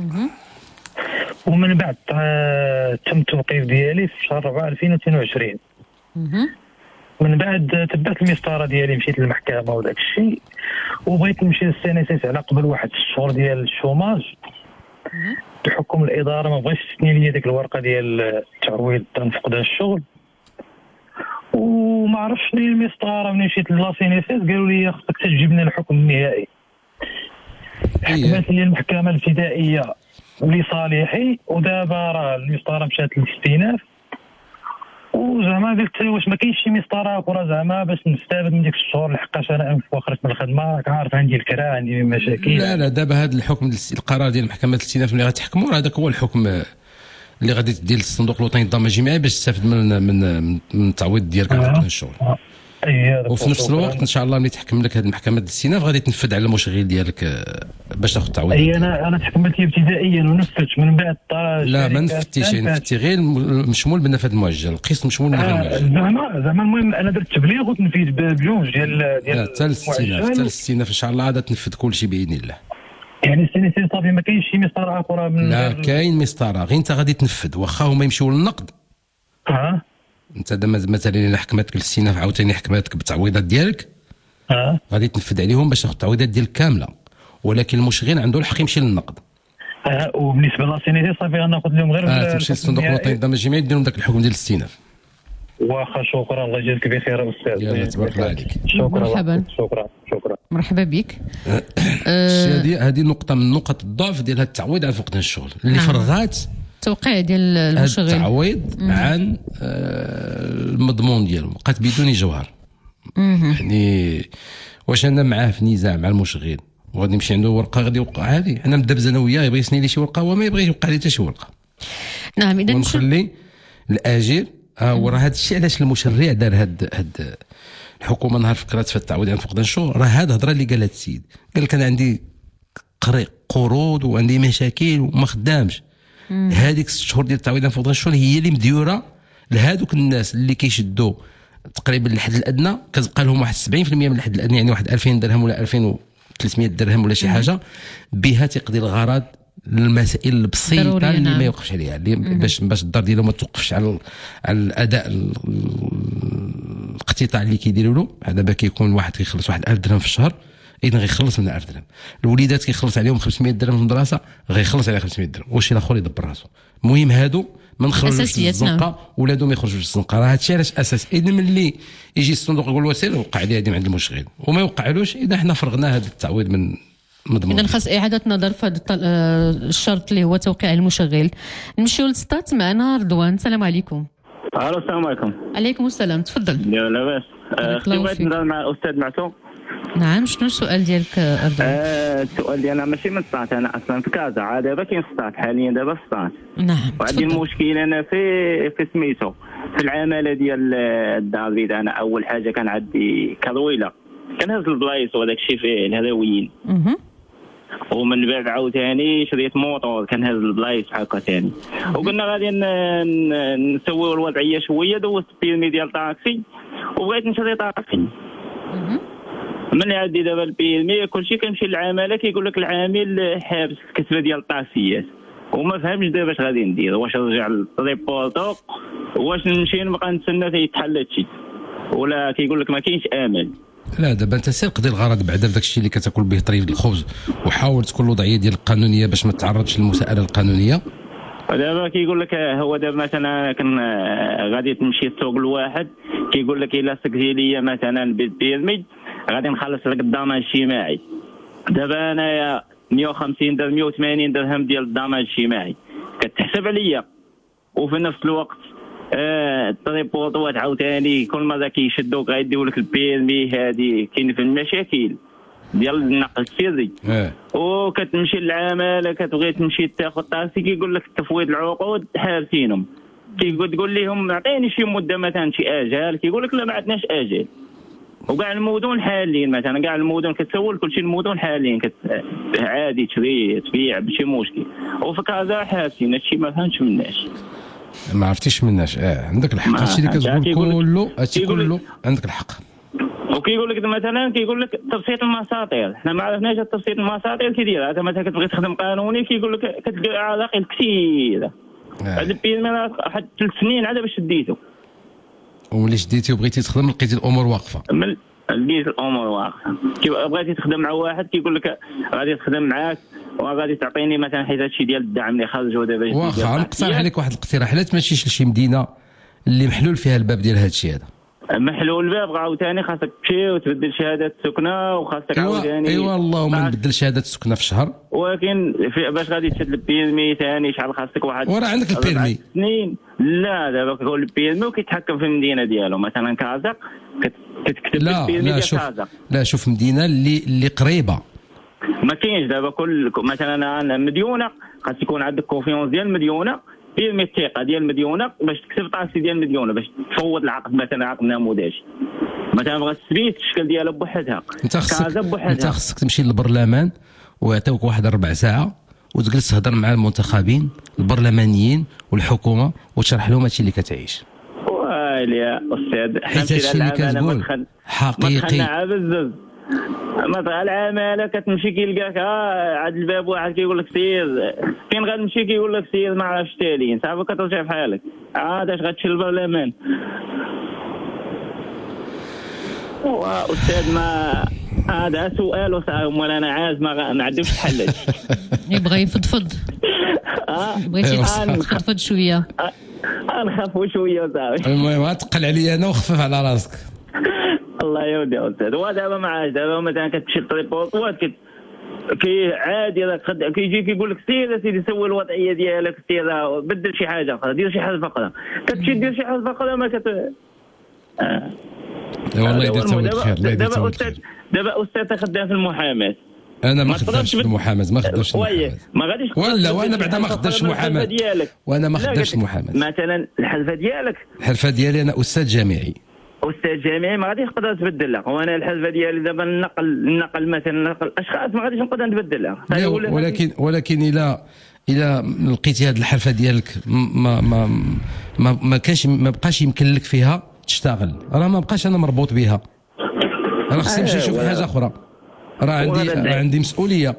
ومن بعد تم التوقيف ديالي في شهر أربعة ألفين واثنين وعشرين. من بعد تبعت المسطره ديالي مشيت للمحكمه وداك الشيء وبغيت نمشي للسي ان اس اس على قبل واحد الشهور ديال الشوماج بحكم الاداره ما بغيتش تثني لي ديك الورقه ديال التعويض تاع فقدان الشغل وما عرفتش شنو المسطره. ملي مشيت للاسي ان اس اس قالوا لي خصك تجيب لنا الحكم النهائي. حكمت لي المحكمه الابتدائيه لصالحي ودابا راه المسطره مشات للاستئناف وزعما قلت واش ما كاينش شي مسطره اخرى زعما باش نستافد من ديك الشهور لحقاش انا انف وخرجت من الخدمه راك عارف عندي الكرا عندي مشاكل. لا لا دابا هذا الحكم القرار ديال محكمه الاستئناف اللي غتحكموا هذاك هو الحكم اللي غادي تدير للصندوق الوطني للضمان الجماعي باش تستافد من من من التعويض ديالك على فقدان الشغل. وفي نفس الوقت ان شاء الله ملي تحكم لك هذه المحكمه ديال الاستئناف غادي تنفذ على المشغل ديالك باش تاخذ التعويض. اي انا انا تحكمت لي ابتدائيا ونفذت من بعد طرا. لا ما نفذتيش، نفذتي غير مشمول بالنفاذ المؤجل، القسط مشمول من غير المؤجل. زعما زعما المهم انا درت تبليغ وتنفيذ بجوج ديال ديال لا حتى الاستئناف حتى الاستئناف ان شاء الله عاد تنفذ كل شيء باذن الله. يعني السينيسي صافي ما كاينش شي مسطره اخرى من لا كاين مسطره، غير انت غادي تنفذ واخا هما يمشيو للنقد. اه انت مثلا الا حكمتك الاستئناف عاوتاني حكمتك بالتعويضات ديالك اه غادي تنفذ عليهم باش تاخذ التعويضات ديالك كامله، ولكن المشغل عنده الحق يمشي للنقد. اه وبالنسبه للسينيسي صافي غناخذ لهم غير اه تمشي للصندوق الوطني للضمان الجماعي يدير لهم ذاك الحكم ديال الاستئناف. واخا شكرا، الله يجزيك بخير استاذ. يلا تبارك الله عليك. شكرا مرحبا. شكرا شكرا مرحبا بك. هذه هذه نقطه من نقط الضعف ديال هذا التعويض على فقدان الشغل اللي نعم. فرغات توقيع ديال المشغل التعويض عن المضمون ديالو بقات بدون جوهر. يعني واش انا معاه في نزاع مع المشغل وغادي نمشي عنده ورقه غادي يوقع عادي، انا مدبز انا وياه يبغي يسني لي شي ورقه وما يبغي يوقع لي حتى شي ورقه. نعم اذا ونخلي الاجير اه وراه هذا الشيء علاش المشرع دار هاد هاد الحكومه نهار فكرات في التعويض عن فقدان الشغل، راه هاد الهضره اللي قالها السيد، قال لك انا عندي قروض وعندي مشاكل وما خدامش. هذيك ست شهور ديال التعويض عن فقدان الشغل هي اللي مديوره لهذوك الناس اللي كيشدوا تقريبا الحد الادنى، كتبقى لهم واحد سبعين بالمئة من الحد الادنى، يعني واحد ألفين درهم ولا ألفين وثلاثمئة درهم ولا شي حاجه، بها تقضي الغرض المسائل البسيطه اللي نعم. ما يوقفش عليها، اللي باش باش الدار ديالو ما توقفش على على الاداء الاقتطاع اللي كيديروا له. دابا كيكون واحد كيخلص واحد ألف درهم في الشهر، اذا غيخلص من ألف درهم. الوليدات كيخلص عليهم خمسمئة درهم في المدرسه، غيخلص عليها خمسمئة درهم، واش الاخر يدبر راسو. المهم هادو ما نخرجوش للزنقه ولادهم ما يخرجوش للزنقه، راه هادشي علاش اساس. اذا ملي يجي الصندوق يقول وسير وقع عليه هذه عند المشغل وما يوقعلوش، اذا حنا فرغنا هذا التعويض من مضمون. اذا خاص اعاده نظر في هذا الشرط اللي هو توقيع المشغل. نمشيو للسطات معنا رضوان. السلام عليكم. الو السلام عليكم. عليكم السلام، تفضل. يا لاباس. اختي بغيت نهضر مع الاستاذ معتوم. نعم شنو السؤال ديالك رضوان؟ آه السؤال ديالي انا ماشي من السطات، انا اصلا في كازا، عاد دابا كاين السطات حاليا دابا في السطات. نعم وعندي المشكل انا في في سميتو في العماله ديال الدار البيض. انا اول حاجه كان عندي كرويله كنهز البلايص وهذاك الشيء في الهداويين، ومن بعد عاوتاني شريت موطور كنهز البلايص هكا ثاني، وقلنا غادي نسويو الوضعيه شويه. دوزت البيرمي ديال طاكسي وبغيت نشري طاكسي. من عندي دابا البيرمي كلشي كنمشي للعماله كيقول لك العامل حابس الكسبه ديال الطاكسيات، وما فهمش دابا اش غادي ندير، واش نرجع للريبورتو واش نمشي نبقى نتسنى تيتحل هادشي، ولا كيقول لك ما كاينش امل. لا دابا انت سير قضي الغرض بعدا في داك الشيء اللي كتاكل به طريف الخبز، وحاول تكون الوضعيه ديال القانونيه باش ما تتعرضش للمساءله القانونيه. دابا كيقول لك هو دابا مثلا كان غادي تمشي تسوق لواحد كيقول لك الا سكتي لي مثلا بالبيرمي غادي نخلص لك الضمان الاجتماعي. دابا انايا مئة وخمسين درهم مئة وثمانين درهم ديال الضمان الاجتماعي كتحسب عليا، وفي نفس الوقت آه الطريبوطوات عاوتاني كل مره كيشدوك غيديو لك البيرمي. هذه كاين في المشاكل ديال النقل السري. وكتمشي للعماله كتبغي تمشي تاخذ طاكسي كيقول لك تفويض العقود حابسينهم، كيقول تقول لهم عطيني شي مده مثلا شي اجال، كيقول لك لا ما عندناش اجال. وكاع المدن حاليا مثلا كاع المدن كتسول كلشي المدن حاليا كت... عادي تشري تبيع بشي مشكل، وفي كازا حاسين هادشي ما فهمتش مناش. ما عرفتيش مناش. اه عندك الحق، هادشي اللي كتقول كله هادشي كله عندك الحق. وكيقول لك مثلا كيقول لك تبسيط المساطير، حنا ما عرفناش تبسيط المساطير كي داير. هذا مثلا كتبغي تخدم قانوني كيقول لك كتلقى عراقيل كثيره. هذا البيرمي واحد ثلاث سنين عاد باش شديته، وملي شديتي وبغيتي تخدم لقيتي الامور واقفه. لقيت الامور واقفه، بغيتي تخدم مع واحد كيقول لك غادي تخدم معاك وغادي تعطيني مثلا حيت هادشي ديال الدعم اللي خرجوا دابا. واخا نقترح عليك واحد الاقتراح، لا تمشيش لشي مدينه اللي محلول فيها الباب ديال هادشي هذا. محلول الباب عاوتاني خاصك تمشي وتبدل شهاده السكنه وخاصك عاوتاني. ايوا اللهم نبدل شهاده السكنه في شهر، ولكن باش غادي تشد البيرمي ثاني شحال خاصك واحد وراه عندك البيرمي سنين. لا دابا كيقول البيرمي وكيتحكم في المدينه ديالو، مثلا كازا كتكتب البيرمي ديال كازا. لا شوف مدينه اللي اللي قريبه ما كاينش دابا كل مثلا انا مديونه خاص يكون عندك كونفيونس ديال المديونه بالمية الثقه ديال المديونه باش تكتب طاسي ديال المديونه باش تفوض العقد مثلا عقد نموذجي مثلا بغات تثبيت الشكل ديالها بوحدها. انت خصك انت خصك تمشي للبرلمان ويعطيوك واحد ربع ساعه وتجلس تهضر مع المنتخبين البرلمانيين والحكومه وتشرح لهم هادشي اللي كتعيش. ويلي يا استاذ حيت هادشي اللي كتقول حقيقي. ما بزز مثلا العماله كتمشي كيلقاك ها عاد الباب واحد كيقول لك سير فين غنمشي كيقول لك سير ما عرفتش تالي صافي كترجع بحالك عاد اش غتمشي للبرلمان. استاذ ما هذا سؤال وسأل انا عايز ما ما عندوش حل. يبغى يفضفض بغيتي تفضفض شويه نخافوا شويه صافي. المهم تقل عليا انا وخفف على راسك. الله يودي يا استاذ. ودابا ما عادش دابا مثلا كتمشي للريبورتوات كي عادي كيجي كيقول لك سير سيدي سوي الوضعيه ديالك سير بدل شي حاجه اخرى دير شي حاجه فقره كتمشي دير شي حاجه فقره ما كت آه. والله يدير تاولد خير. الله يدير تاولد خير. دابا استاذ خدام في المحاماه. انا ما خدامش في المحاماه ما خدامش في المحاماه ما غاديش ولا وانا بعدا ما خدامش في المحاماه وانا ما خدامش في المحاماه. مثلا الحلفه ديالك الحلفه ديالي انا استاذ جامعي استاذ جامعي ما غاديش نقدر نتبدل لها. وانا الحلفه ديالي دابا النقل النقل مثلا نقل اشخاص ما غاديش نقدر نتبدل لها. ولكن ولكن الى الى لقيتي هذه الحرفه ديالك ما ما ما, ما كانش ما بقاش يمكن لك فيها تشتغل راه ما بقاش انا مربوط بها. انا خصني نمشي نشوف حاجه اخرى راه عندي راه عندي مسؤوليه.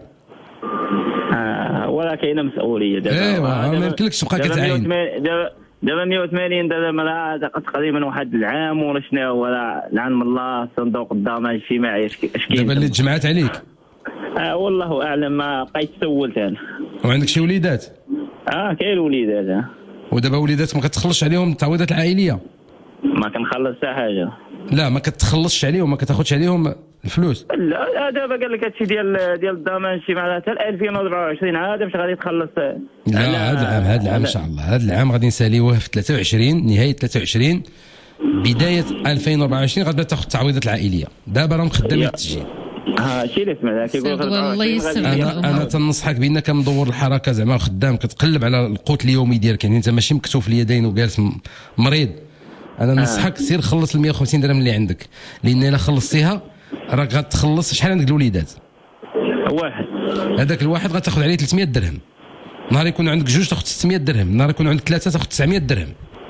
اه ولا كاينه مسؤوليه دابا. ايوا ما يمكنلكش تبقى كتعاين. دابا دابا مية وثمانين دابا مرا تقريبا واحد العام ولا شنو ولا لعن الله صندوق الضمان الاجتماعي اش كاين دابا اللي تجمعات عليك. اه والله اعلم ما بقيت سولت انا. وعندك شي وليدات؟ اه كاين وليدات. اه ودابا وليدات ما كتخلصش عليهم التعويضات العائليه؟ ما كنخلص حتى حاجه. لا ما كتخلصش عليهم ما كتاخذش عليهم الفلوس؟ لا دابا قال لك هادشي ديال ديال الضمان شي معناتها حتى ألفين وأربعة وعشرين عاد باش غادي تخلص. لا هذا العام هذا العام ان شاء الله هذا العام غادي نساليوه في ثلاثة وعشرين نهايه ثلاثة وعشرين بدايه ألفين وأربعة وعشرين غتبدا تاخذ التعويضات العائليه. دابا راهم خدامين التسجيل. ها شي اللي سمعنا كيقول والله يسر. انا انا تنصحك بانك مدور الحركه زعما خدام كتقلب على القوت اليومي ديالك يعني انت ماشي مكتوف اليدين وجالس مريض. انا ننصحك سير خلص ال مية وخمسين درهم اللي عندك لان الا خلصتيها راك غتخلص. شحال عندك الوليدات؟ واحد. هذاك الواحد غتاخذ عليه ثلاثمية درهم. نهار يكون عندك جوج تاخذ ستمية درهم. نهار يكون عندك ثلاثه تاخذ تسعمية درهم.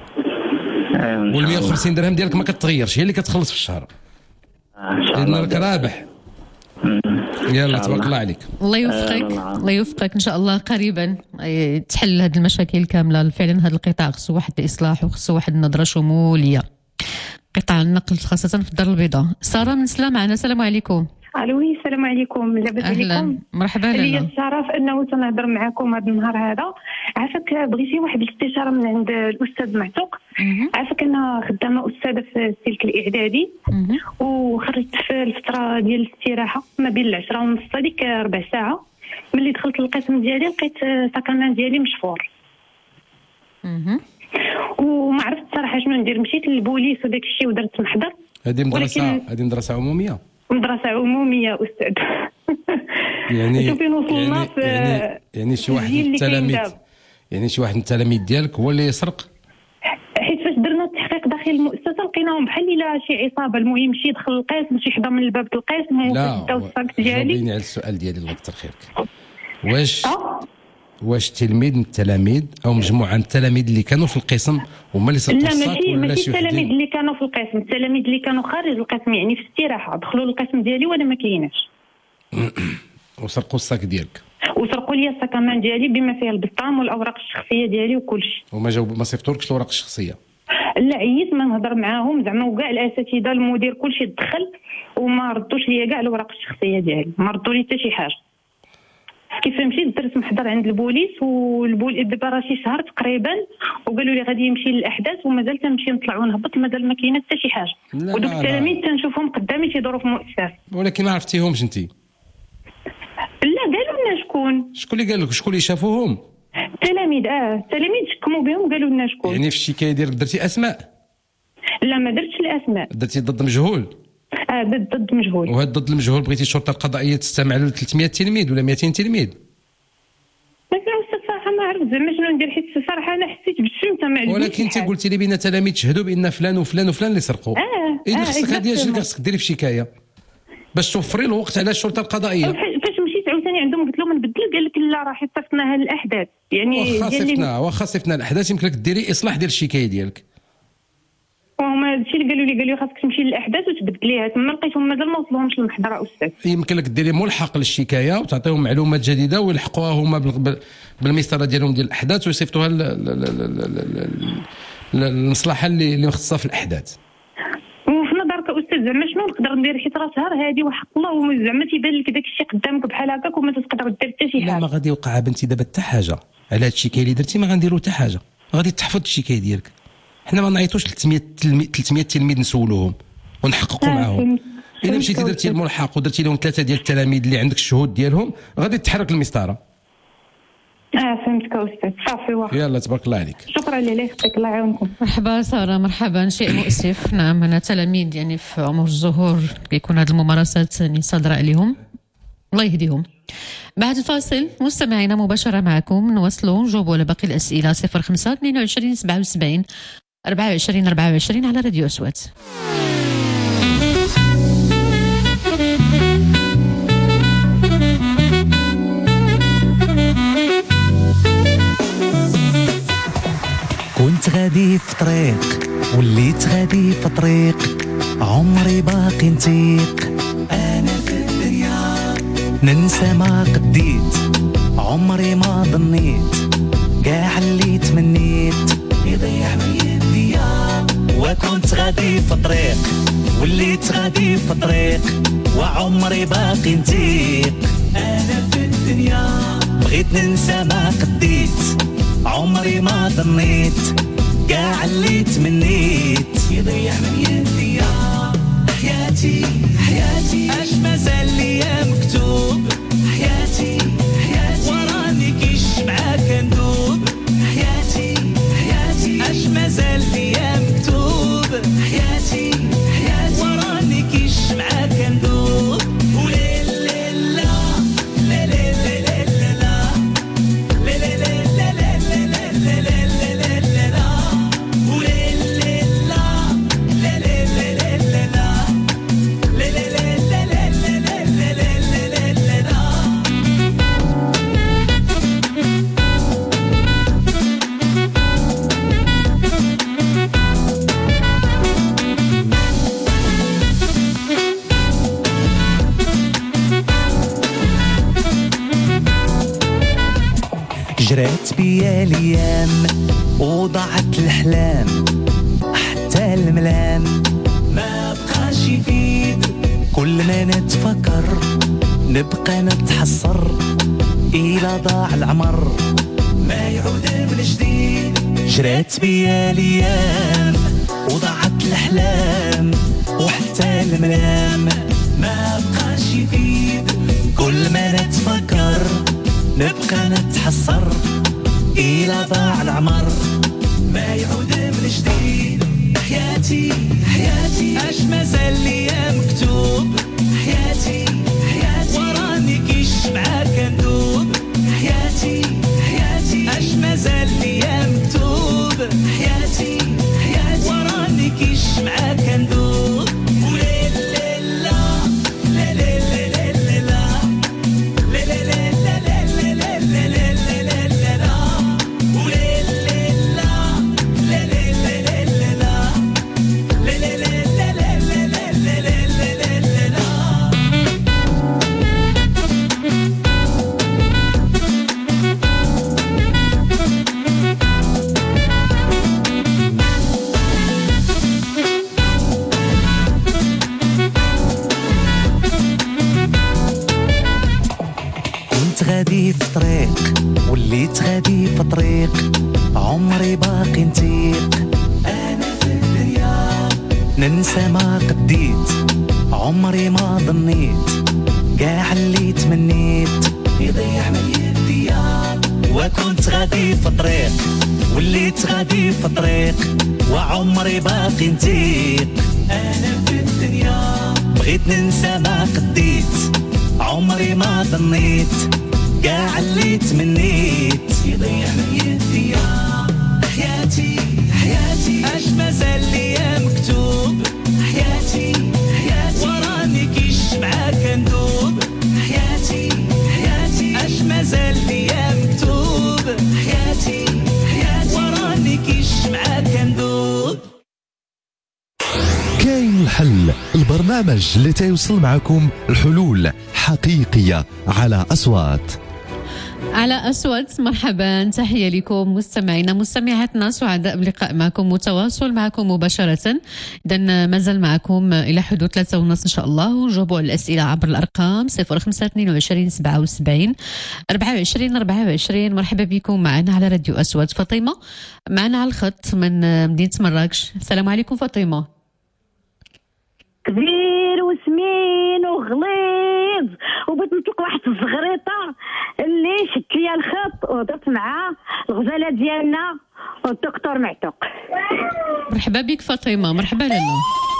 وال مية وخمسين درهم ديالك ما كتغيرش هي اللي كتخلص في الشهر. لان راك رابح. يلا تبارك الله عليك. الله يوفقك الله يوفقك ان شاء الله قريبا تحل هذه المشاكل كامله. فعلا هذا القطاع خصو واحد الاصلاح وخصو واحد النظره شموليه. قطاع النقل خاصه في الدار البيضاء. ساره من سلا معنا. السلام عليكم. الو السلام عليكم. لاباس عليكم؟ اهلا مرحبا. لي الشرف انه تنهضر معكم هذا النهار هذا. عافاك بغيتي واحد الاستشاره من عند الاستاذ معتوق. عافاك انا خدامه استاذه في السلك الاعدادي وخرجت في الفتره ديال الاستراحه ما بين العشرة ونص هذيك ربع ساعه. ملي دخلت القسم ديالي لقيت سكنان ديالي مشفور. وما عرفت صراحه شنو ندير. مشيت للبوليس وداك الشيء ودرت محضر. هذه مدرسه هذه مدرسه عموميه؟ مدرسه عموميه استاذ. يعني شوفي وصلنا يعني, في يعني يعني شي واحد من التلاميذ يعني شي واحد من التلاميذ ديالك هو اللي يسرق؟ حيت فاش درنا التحقيق داخل المؤسسه لقيناهم بحال الا شي عصابه. المهم شي دخل القسم شي حدا من الباب القسم لا الصاك ديالي. جاوبيني على السؤال ديالي الله يكثر خيرك. واش واش تلميذ من التلاميذ او مجموعه من التلاميذ اللي كانوا في القسم هما اللي سرقوا الصاك؟ لا ماشي ماشي التلاميذ اللي كانوا في القسم. التلاميذ اللي كانوا خارج القسم يعني في استراحه دخلوا للقسم ديالي وانا ما كايناش. وسرقوا الصاك ديالك؟ وسرقوا لي السكمان ديالي بما فيها البطام والاوراق الشخصيه ديالي وكل شيء. وما جاوب ما صيفطولكش الاوراق الشخصيه؟ لا عييت ما نهضر معاهم زعما وكاع الاساتذه المدير كل شيء دخل وما ردوش ليا كاع الاوراق الشخصيه ديالي. ما ردوا لي حتى شي حاجه. كيف مشيت درت محضر عند البوليس والبوليس دابا راه شي شهر تقريبا وقالوا لي غادي يمشي للاحداث ومازال تنمشي نطلع ونهبط مازال ما كاينه حتى شي حاجه. ودوك التلاميذ تنشوفهم قدامي تيدوروا في مؤسسات. ولكن ما عرفتيهمش انت؟ لا قالوا لنا شكون. شكون اللي قال لك؟ شكون اللي شافوهم؟ التلاميذ. اه التلاميذ شكموا بهم قالوا لنا شكون. يعني في الشكايه ديالك درتي اسماء؟ لا ما درتش الاسماء. درتي ضد مجهول؟ اه ضد ضد مجهول. وهذا ضد المجهول بغيتي الشرطه القضائيه تستمع ل ثلاثمية تلميذ ولا مئتين تلميذ؟ ما كاين استاذ صراحه ما عرفت زعما شنو ندير، حيت صراحه انا حسيت بالشمته ما عجبنيش. ولكن انت قلتي لي بين تلاميذ تشهدوا بان فلان وفلان وفلان اللي سرقوا. اه اذا اه خصك هذه الشيء خصك ديري في شكايه باش توفري الوقت على الشرطه القضائيه. فاش مشيت عاوتاني عندهم قلت لهم نبدل، قال لك لا راه صيفطناها الاحداث، يعني واخا صيفطنا واخا صيفطنا الاحداث يمكن لك ديري اصلاح ديال الشكايه ديالك. وهما هادشي اللي قالوا لي، قالوا لي خاصك تمشي للاحداث وتبدليها، تما لقيتهم مازال ما وصلوهمش للمحضره استاذ. يمكن لك ديري ملحق للشكايه وتعطيهم معلومات جديده ويلحقوها هما بالمسطره ديالهم ديال الاحداث ويصيفطوها للمصلحه اللي اللي مختصه في الاحداث. وفي نظرك استاذ زعما شنو نقدر ندير، حيت راه سهر هادي وحق الله زعما تيبان لك داك الشيء قدامك بحال هكاك وما تقدر دير حتى شي حاجه. لا ما غادي يوقع بنتي دابا حتى حاجه على هاد الشكايه اللي درتي، ما غنديروا حتى حاجه، غادي تحفظ الشكايه ديالك. حنا ما نعيطوش ثلاثمية تلميذ نسولوهم ونحققوا آه معاهم. الا مشيتي درتي الملحق ودرتي لهم ثلاثه ديال التلاميذ اللي عندك الشهود ديالهم غادي تحرك المسطره. اه فهمتك استاذ، صافي واخا. يلا تبارك الله عليك. شكرا لله، يعطيك الله يعاونكم. مرحبا ساره. مرحبا. شيء مؤسف. نعم انا تلاميذ يعني في عمر الزهور كيكون هذه الممارسات يعني صادره عليهم، الله يهديهم. بعد الفاصل مستمعينا مباشره معكم نواصلوا نجاوبوا على باقي الاسئله. صفر خمسة اثنين وعشرين سبعة وسبعين أربعة وعشرين أربعة وعشرين على راديو أصوات. كنت غادي في طريق وليت غادي في طريق، عمري باقي نطيق انا في الدنيا، ننسى ما قديت عمري ما ظنيت، كاع اللي تمنيت يضيع من يديا. وكنت غادي في طريق وليت غادي في طريق، وعمري باقي نطيق انا في الدنيا، بغيت ننسى ما قديت عمري ما ظنيت، كاع اللي تمنيت يضيع من يديا. حياتي حياتي اش مازال ليا مكتوب، حياتي حياتي وراني كيش معاك ندوب، حياتي حياتي اش مازال ليا مكتوب، حياتي حياتي وراني كيش معاك ندوب. وليل ليل لا لا لا لا لا لا لا لا لا لا جرات بيا الايام وضاعت الاحلام، حتى الملام ما بقاش يفيد، كل ما نتفكر نبقى نتحسر، إلا ضاع العمر ما يعود من جديد. جرات بيا الايام وضاعت الاحلام، وحتى الملام ما بقاش يفيد، كل ما نتفكر نبقى نتحسر، إلا ضاع العمر ما يعود من جديد. حياتي حياتي اش مازال ليا مكتوب، حياتي حياتي وراني كيش معاك ندوب، حياتي حياتي اش مازال ليا مكتوب، حياتي حياتي وراني كيش معاك ندوب. وليل ليل لا لا لا لا لا لا لا لا لا غادي في طريق وليت غادي في طريق، عمري باقي نطيق انا في الدنيا، ننسى ما قديت عمري ما ظنيت، كاع اللي تمنيت يضيع من يديا. وكنت غادي في طريق وليت غادي في طريق، وعمري باقي نطيق انا في الدنيا، بغيت ننسى ما قديت عمري ما ظنيت، كاع اللي تمنيت يضيع البرنامج اللي تيوصل معكم الحلول حقيقية على أصوات على أصوات. مرحبا، تحية لكم مستمعينا مستمعاتنا، سعداء بلقاء معكم وتواصل معكم مباشرة. إذن مازال معكم إلى حدود ثلاثة ونص إن شاء الله، وجاوبوا على الأسئلة عبر الأرقام صفر خمسة اثنين وعشرين سبعة وسبعين أربعة وعشرين أربعة وعشرين. مرحبا بكم معنا على راديو أصوات. فاطمة معنا على الخط من مدينة مراكش. السلام عليكم فاطمة. كبير وسمين وغليظ وبغيت نطلق واحد الزغريطه اللي شدت ليا الخط وهضرت مع الغزاله ديالنا والدكتور معتوق. مرحبا بك فاطمه. مرحبا لاله.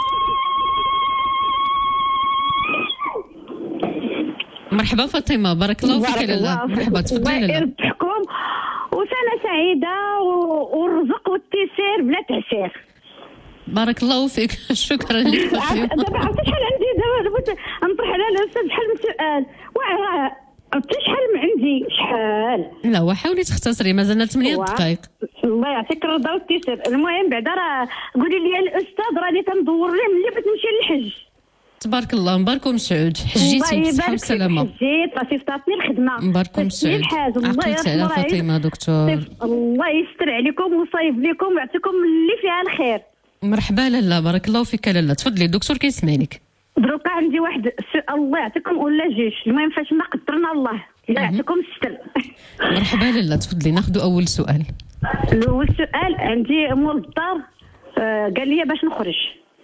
مرحبا فاطمه، بارك الله فيك لاله. مرحبا، تفضلي لاله. يربحكم وسنه سعيده والرزق والتيسير بلا تعسير. بارك الله فيك. شكرا لك فاطمه. دابا عرفتي شحال عندي، دابا بغيت نطرح على الاستاذ شحال من سؤال. عرفتي شحال من عندي شحال. لا وحاولي تختصري، مازالنا ثمانية دقائق. الله يعطيك الرضا والتيسير. المهم بعدا راه قولي لي الاستاذ راني تندور ليه ملي بغيت نمشي للحج. تبارك الله، مباركم سعود. حجيتي بالصحه والسلامه. حجيت راسي فطاتني الخدمه. مباركم سعود. عقلتي على فاطمه دكتور. الله يستر عليكم ويصايب لكم ويعطيكم اللي فيها الخير. مرحبا لاله، بارك الله فيك لاله. تفضلي الدكتور كيسمعك. دروكا عندي واحد السؤال، الله يعطيكم ولا جيش، المهم فاش ما قدرنا الله الله يعطيكم الستر. مرحبا لاله، تفضلي ناخذ اول سؤال. الاول سؤال عندي مول الدار آه قال لي باش نخرج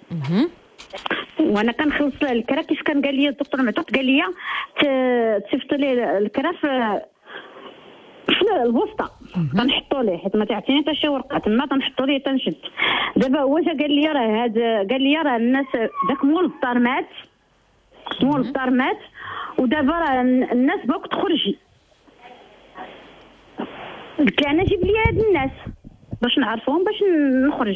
وانا كنخلص الكرا كيف كان قال لي الدكتور معتوق، قال لي تصيفط لي الكرا في في الوسطى تنحطوا ليه حيت ما تعطيني حتى شي ورقه تما تنحطوا ليه تنشد. دابا هو جا قال لي راه هذا قال لي راه الناس داك مول الدار مات مول الدار مات ودابا راه الناس باغوك تخرجي. قلت له انا جيب لي هاد الناس باش نعرفهم باش نخرج.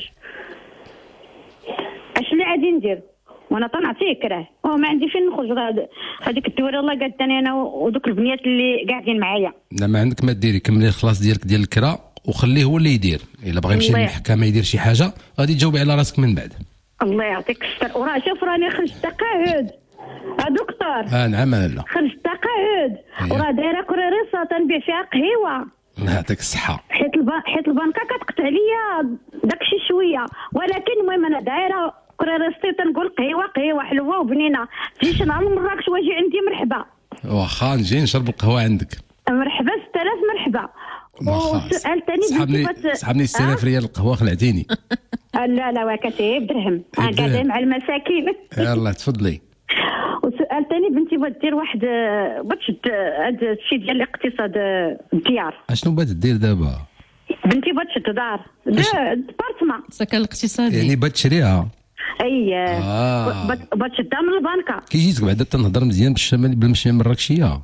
اش اللي غادي ندير وانا تنعطيه كراه وما عندي فين نخرج. هذيك الدوره الله قالتني انا ودوك البنيات اللي قاعدين معايا. لا ما عندك ما ديري، كملي الخلاص ديالك ديال الكرا وخليه هو اللي يدير. الا بغى يمشي للمحكمه يدير شي حاجه غادي تجاوبي على راسك من بعد. الله يعطيك الستر. وراه شوف راني خرجت تقاعد ا دكتور. اه نعم لا خرجت تقاعد وراه دايره كريريصه تنبيع فيها قهيوه. الله يعطيك الصحه. حيت الب... حيت البنكه كتقطع ليا داكشي شويه، ولكن المهم انا دايره كريريستي تنقول قهيوه قهيوه حلوه وبنينه. تجي شي نهار مراكش واجي عندي مرحبا. واخا نجي نشرب القهوه عندك. مرحبا ستة آلاف مرحبا. وسؤال ثاني سحبني سحبني ستة آلاف ريال القهوه خلعتيني. لا لا وكتي بدرهم قاعده مع المساكين. يلا تفضلي. وسؤال ثاني بنتي بغات دير واحد بغات تشد هذا الشيء ديال الاقتصاد الديار. اشنو بغات دير دابا؟ بنتي بغات تشد دار ديبارتمون السكن الاقتصادي. يعني بغات تشريها. اييه آه. بغات تشدها من البنكه. كي جيتك بعدا تنهضر مزيان بالشمال بالمشيه المراكشيه.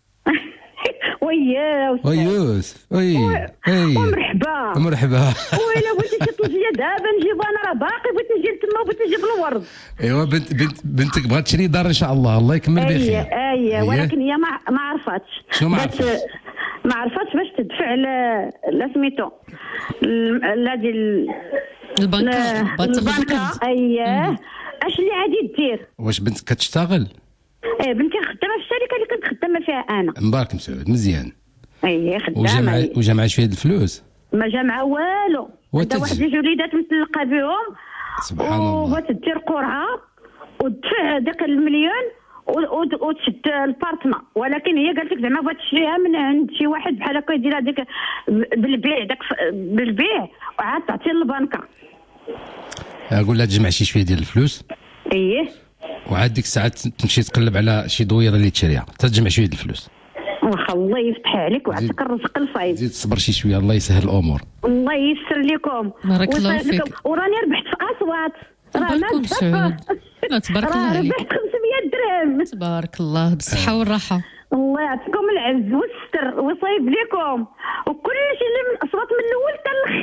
ويا ويوس وي اي مرحبا مرحبا. ويلا بغيتي شي طلجيه دابا نجيب انا راه باقي بغيت نجي لتما وبغيت نجيب الورد. ايوا بنت بنت بنتك بغات تشري دار ان شاء الله، الله يكمل بخير. اييه اييه ولكن هي ما ما عرفاتش. شنو ما عرفتش؟ ما عرفاتش باش تدفع لا سميتو لا ديال البنكه البنكه. اييه اش اللي غادي دير؟ واش بنتك كتشتغل؟ ايه بنتي خدامه في الشركه اللي كنت خدامه فيها انا. مبارك مسعود مزيان. اييه خدامه. وجامعه وجامعه شويه الفلوس؟ ما جامعه والو. عندها واحد جوج وليدات متلقى بهم. سبحان الله. وبغات دير قرعه ودفع داك المليون وتشد البارتما، ولكن هي قالت لك زعما بغات تشريها من عند شي واحد بحال هكا يدير هذيك بالبيع داك بالبيع وعاد تعطي للبنكه. اقول لها تجمع شي شويه ديال الفلوس. اييه وعاد ديك الساعه تمشي تقلب على شي دويره اللي تشريها تجمع شويه ديال الفلوس. واخا الله يفتح عليك ويعطيك الرزق الفايض. زيد تصبر شي شويه الله يسهل الامور. الله ييسر لكم. بارك الله فيك. وراني ربحت في اصوات. راه ما تبارك الله عليك. ربحت خمسمية درهم. تبارك الله بالصحه والراحه. الله يعطيكم العز والستر ويصايب لكم وكل شيء اللي من اصوات من الاول حتى الاخر.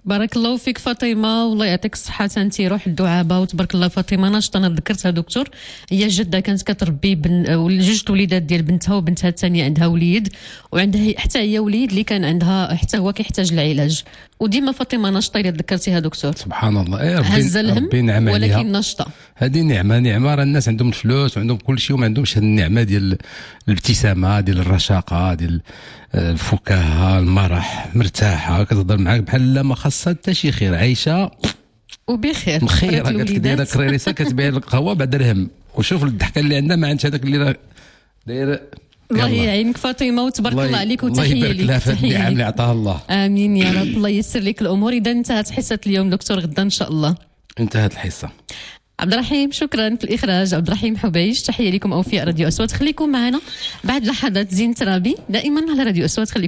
بارك الله فيك فاطمه، والله يعطيك الصحه. انت روح الدعابه وتبارك الله. فاطمه ناشطه، انا ذكرتها دكتور، هي جده كانت كتربي بن... جوج وليدات ديال بنتها، وبنتها الثانيه عندها وليد، وعندها حتى هي وليد اللي كان عندها حتى هو كيحتاج العلاج. وديما فاطمه ناشطه الا ذكرتيها دكتور. سبحان الله. إيه ربي هز الهم ربي نعم عليها، ولكن ناشطه. هذه نعمه نعمه راه الناس عندهم الفلوس وعندهم كل شيء وما عندهمش هذه النعمه ديال الابتسامه، ديال الرشاقه، ديال الفكاهه، المرح، مرتاحه، كتهضر معاك بحال لا ما خاصها حتى شي خير، عايشه وبخير مخيره. قالت لك دايره كريريسه كتبيع لك قهوه بعد درهم، وشوف الضحكه اللي عندها ما عندش هذاك اللي راه داير. الله يعينك فاطمه وتبارك الله, الله عليك، وتحيه لك. الله يبارك لها في هذه النعم اللي عطاها الله. امين يا رب. الله ييسر لك الامور. اذا انتهت حصه اليوم دكتور، غدا ان شاء الله انتهت الحصه. عبد الرحيم شكرا في الاخراج، عبد الرحيم حبيش. تحيه لكم اوفياء راديو اصوات. خليكم معنا بعد لحظات زين ترابي دائما على راديو اصوات. خليكم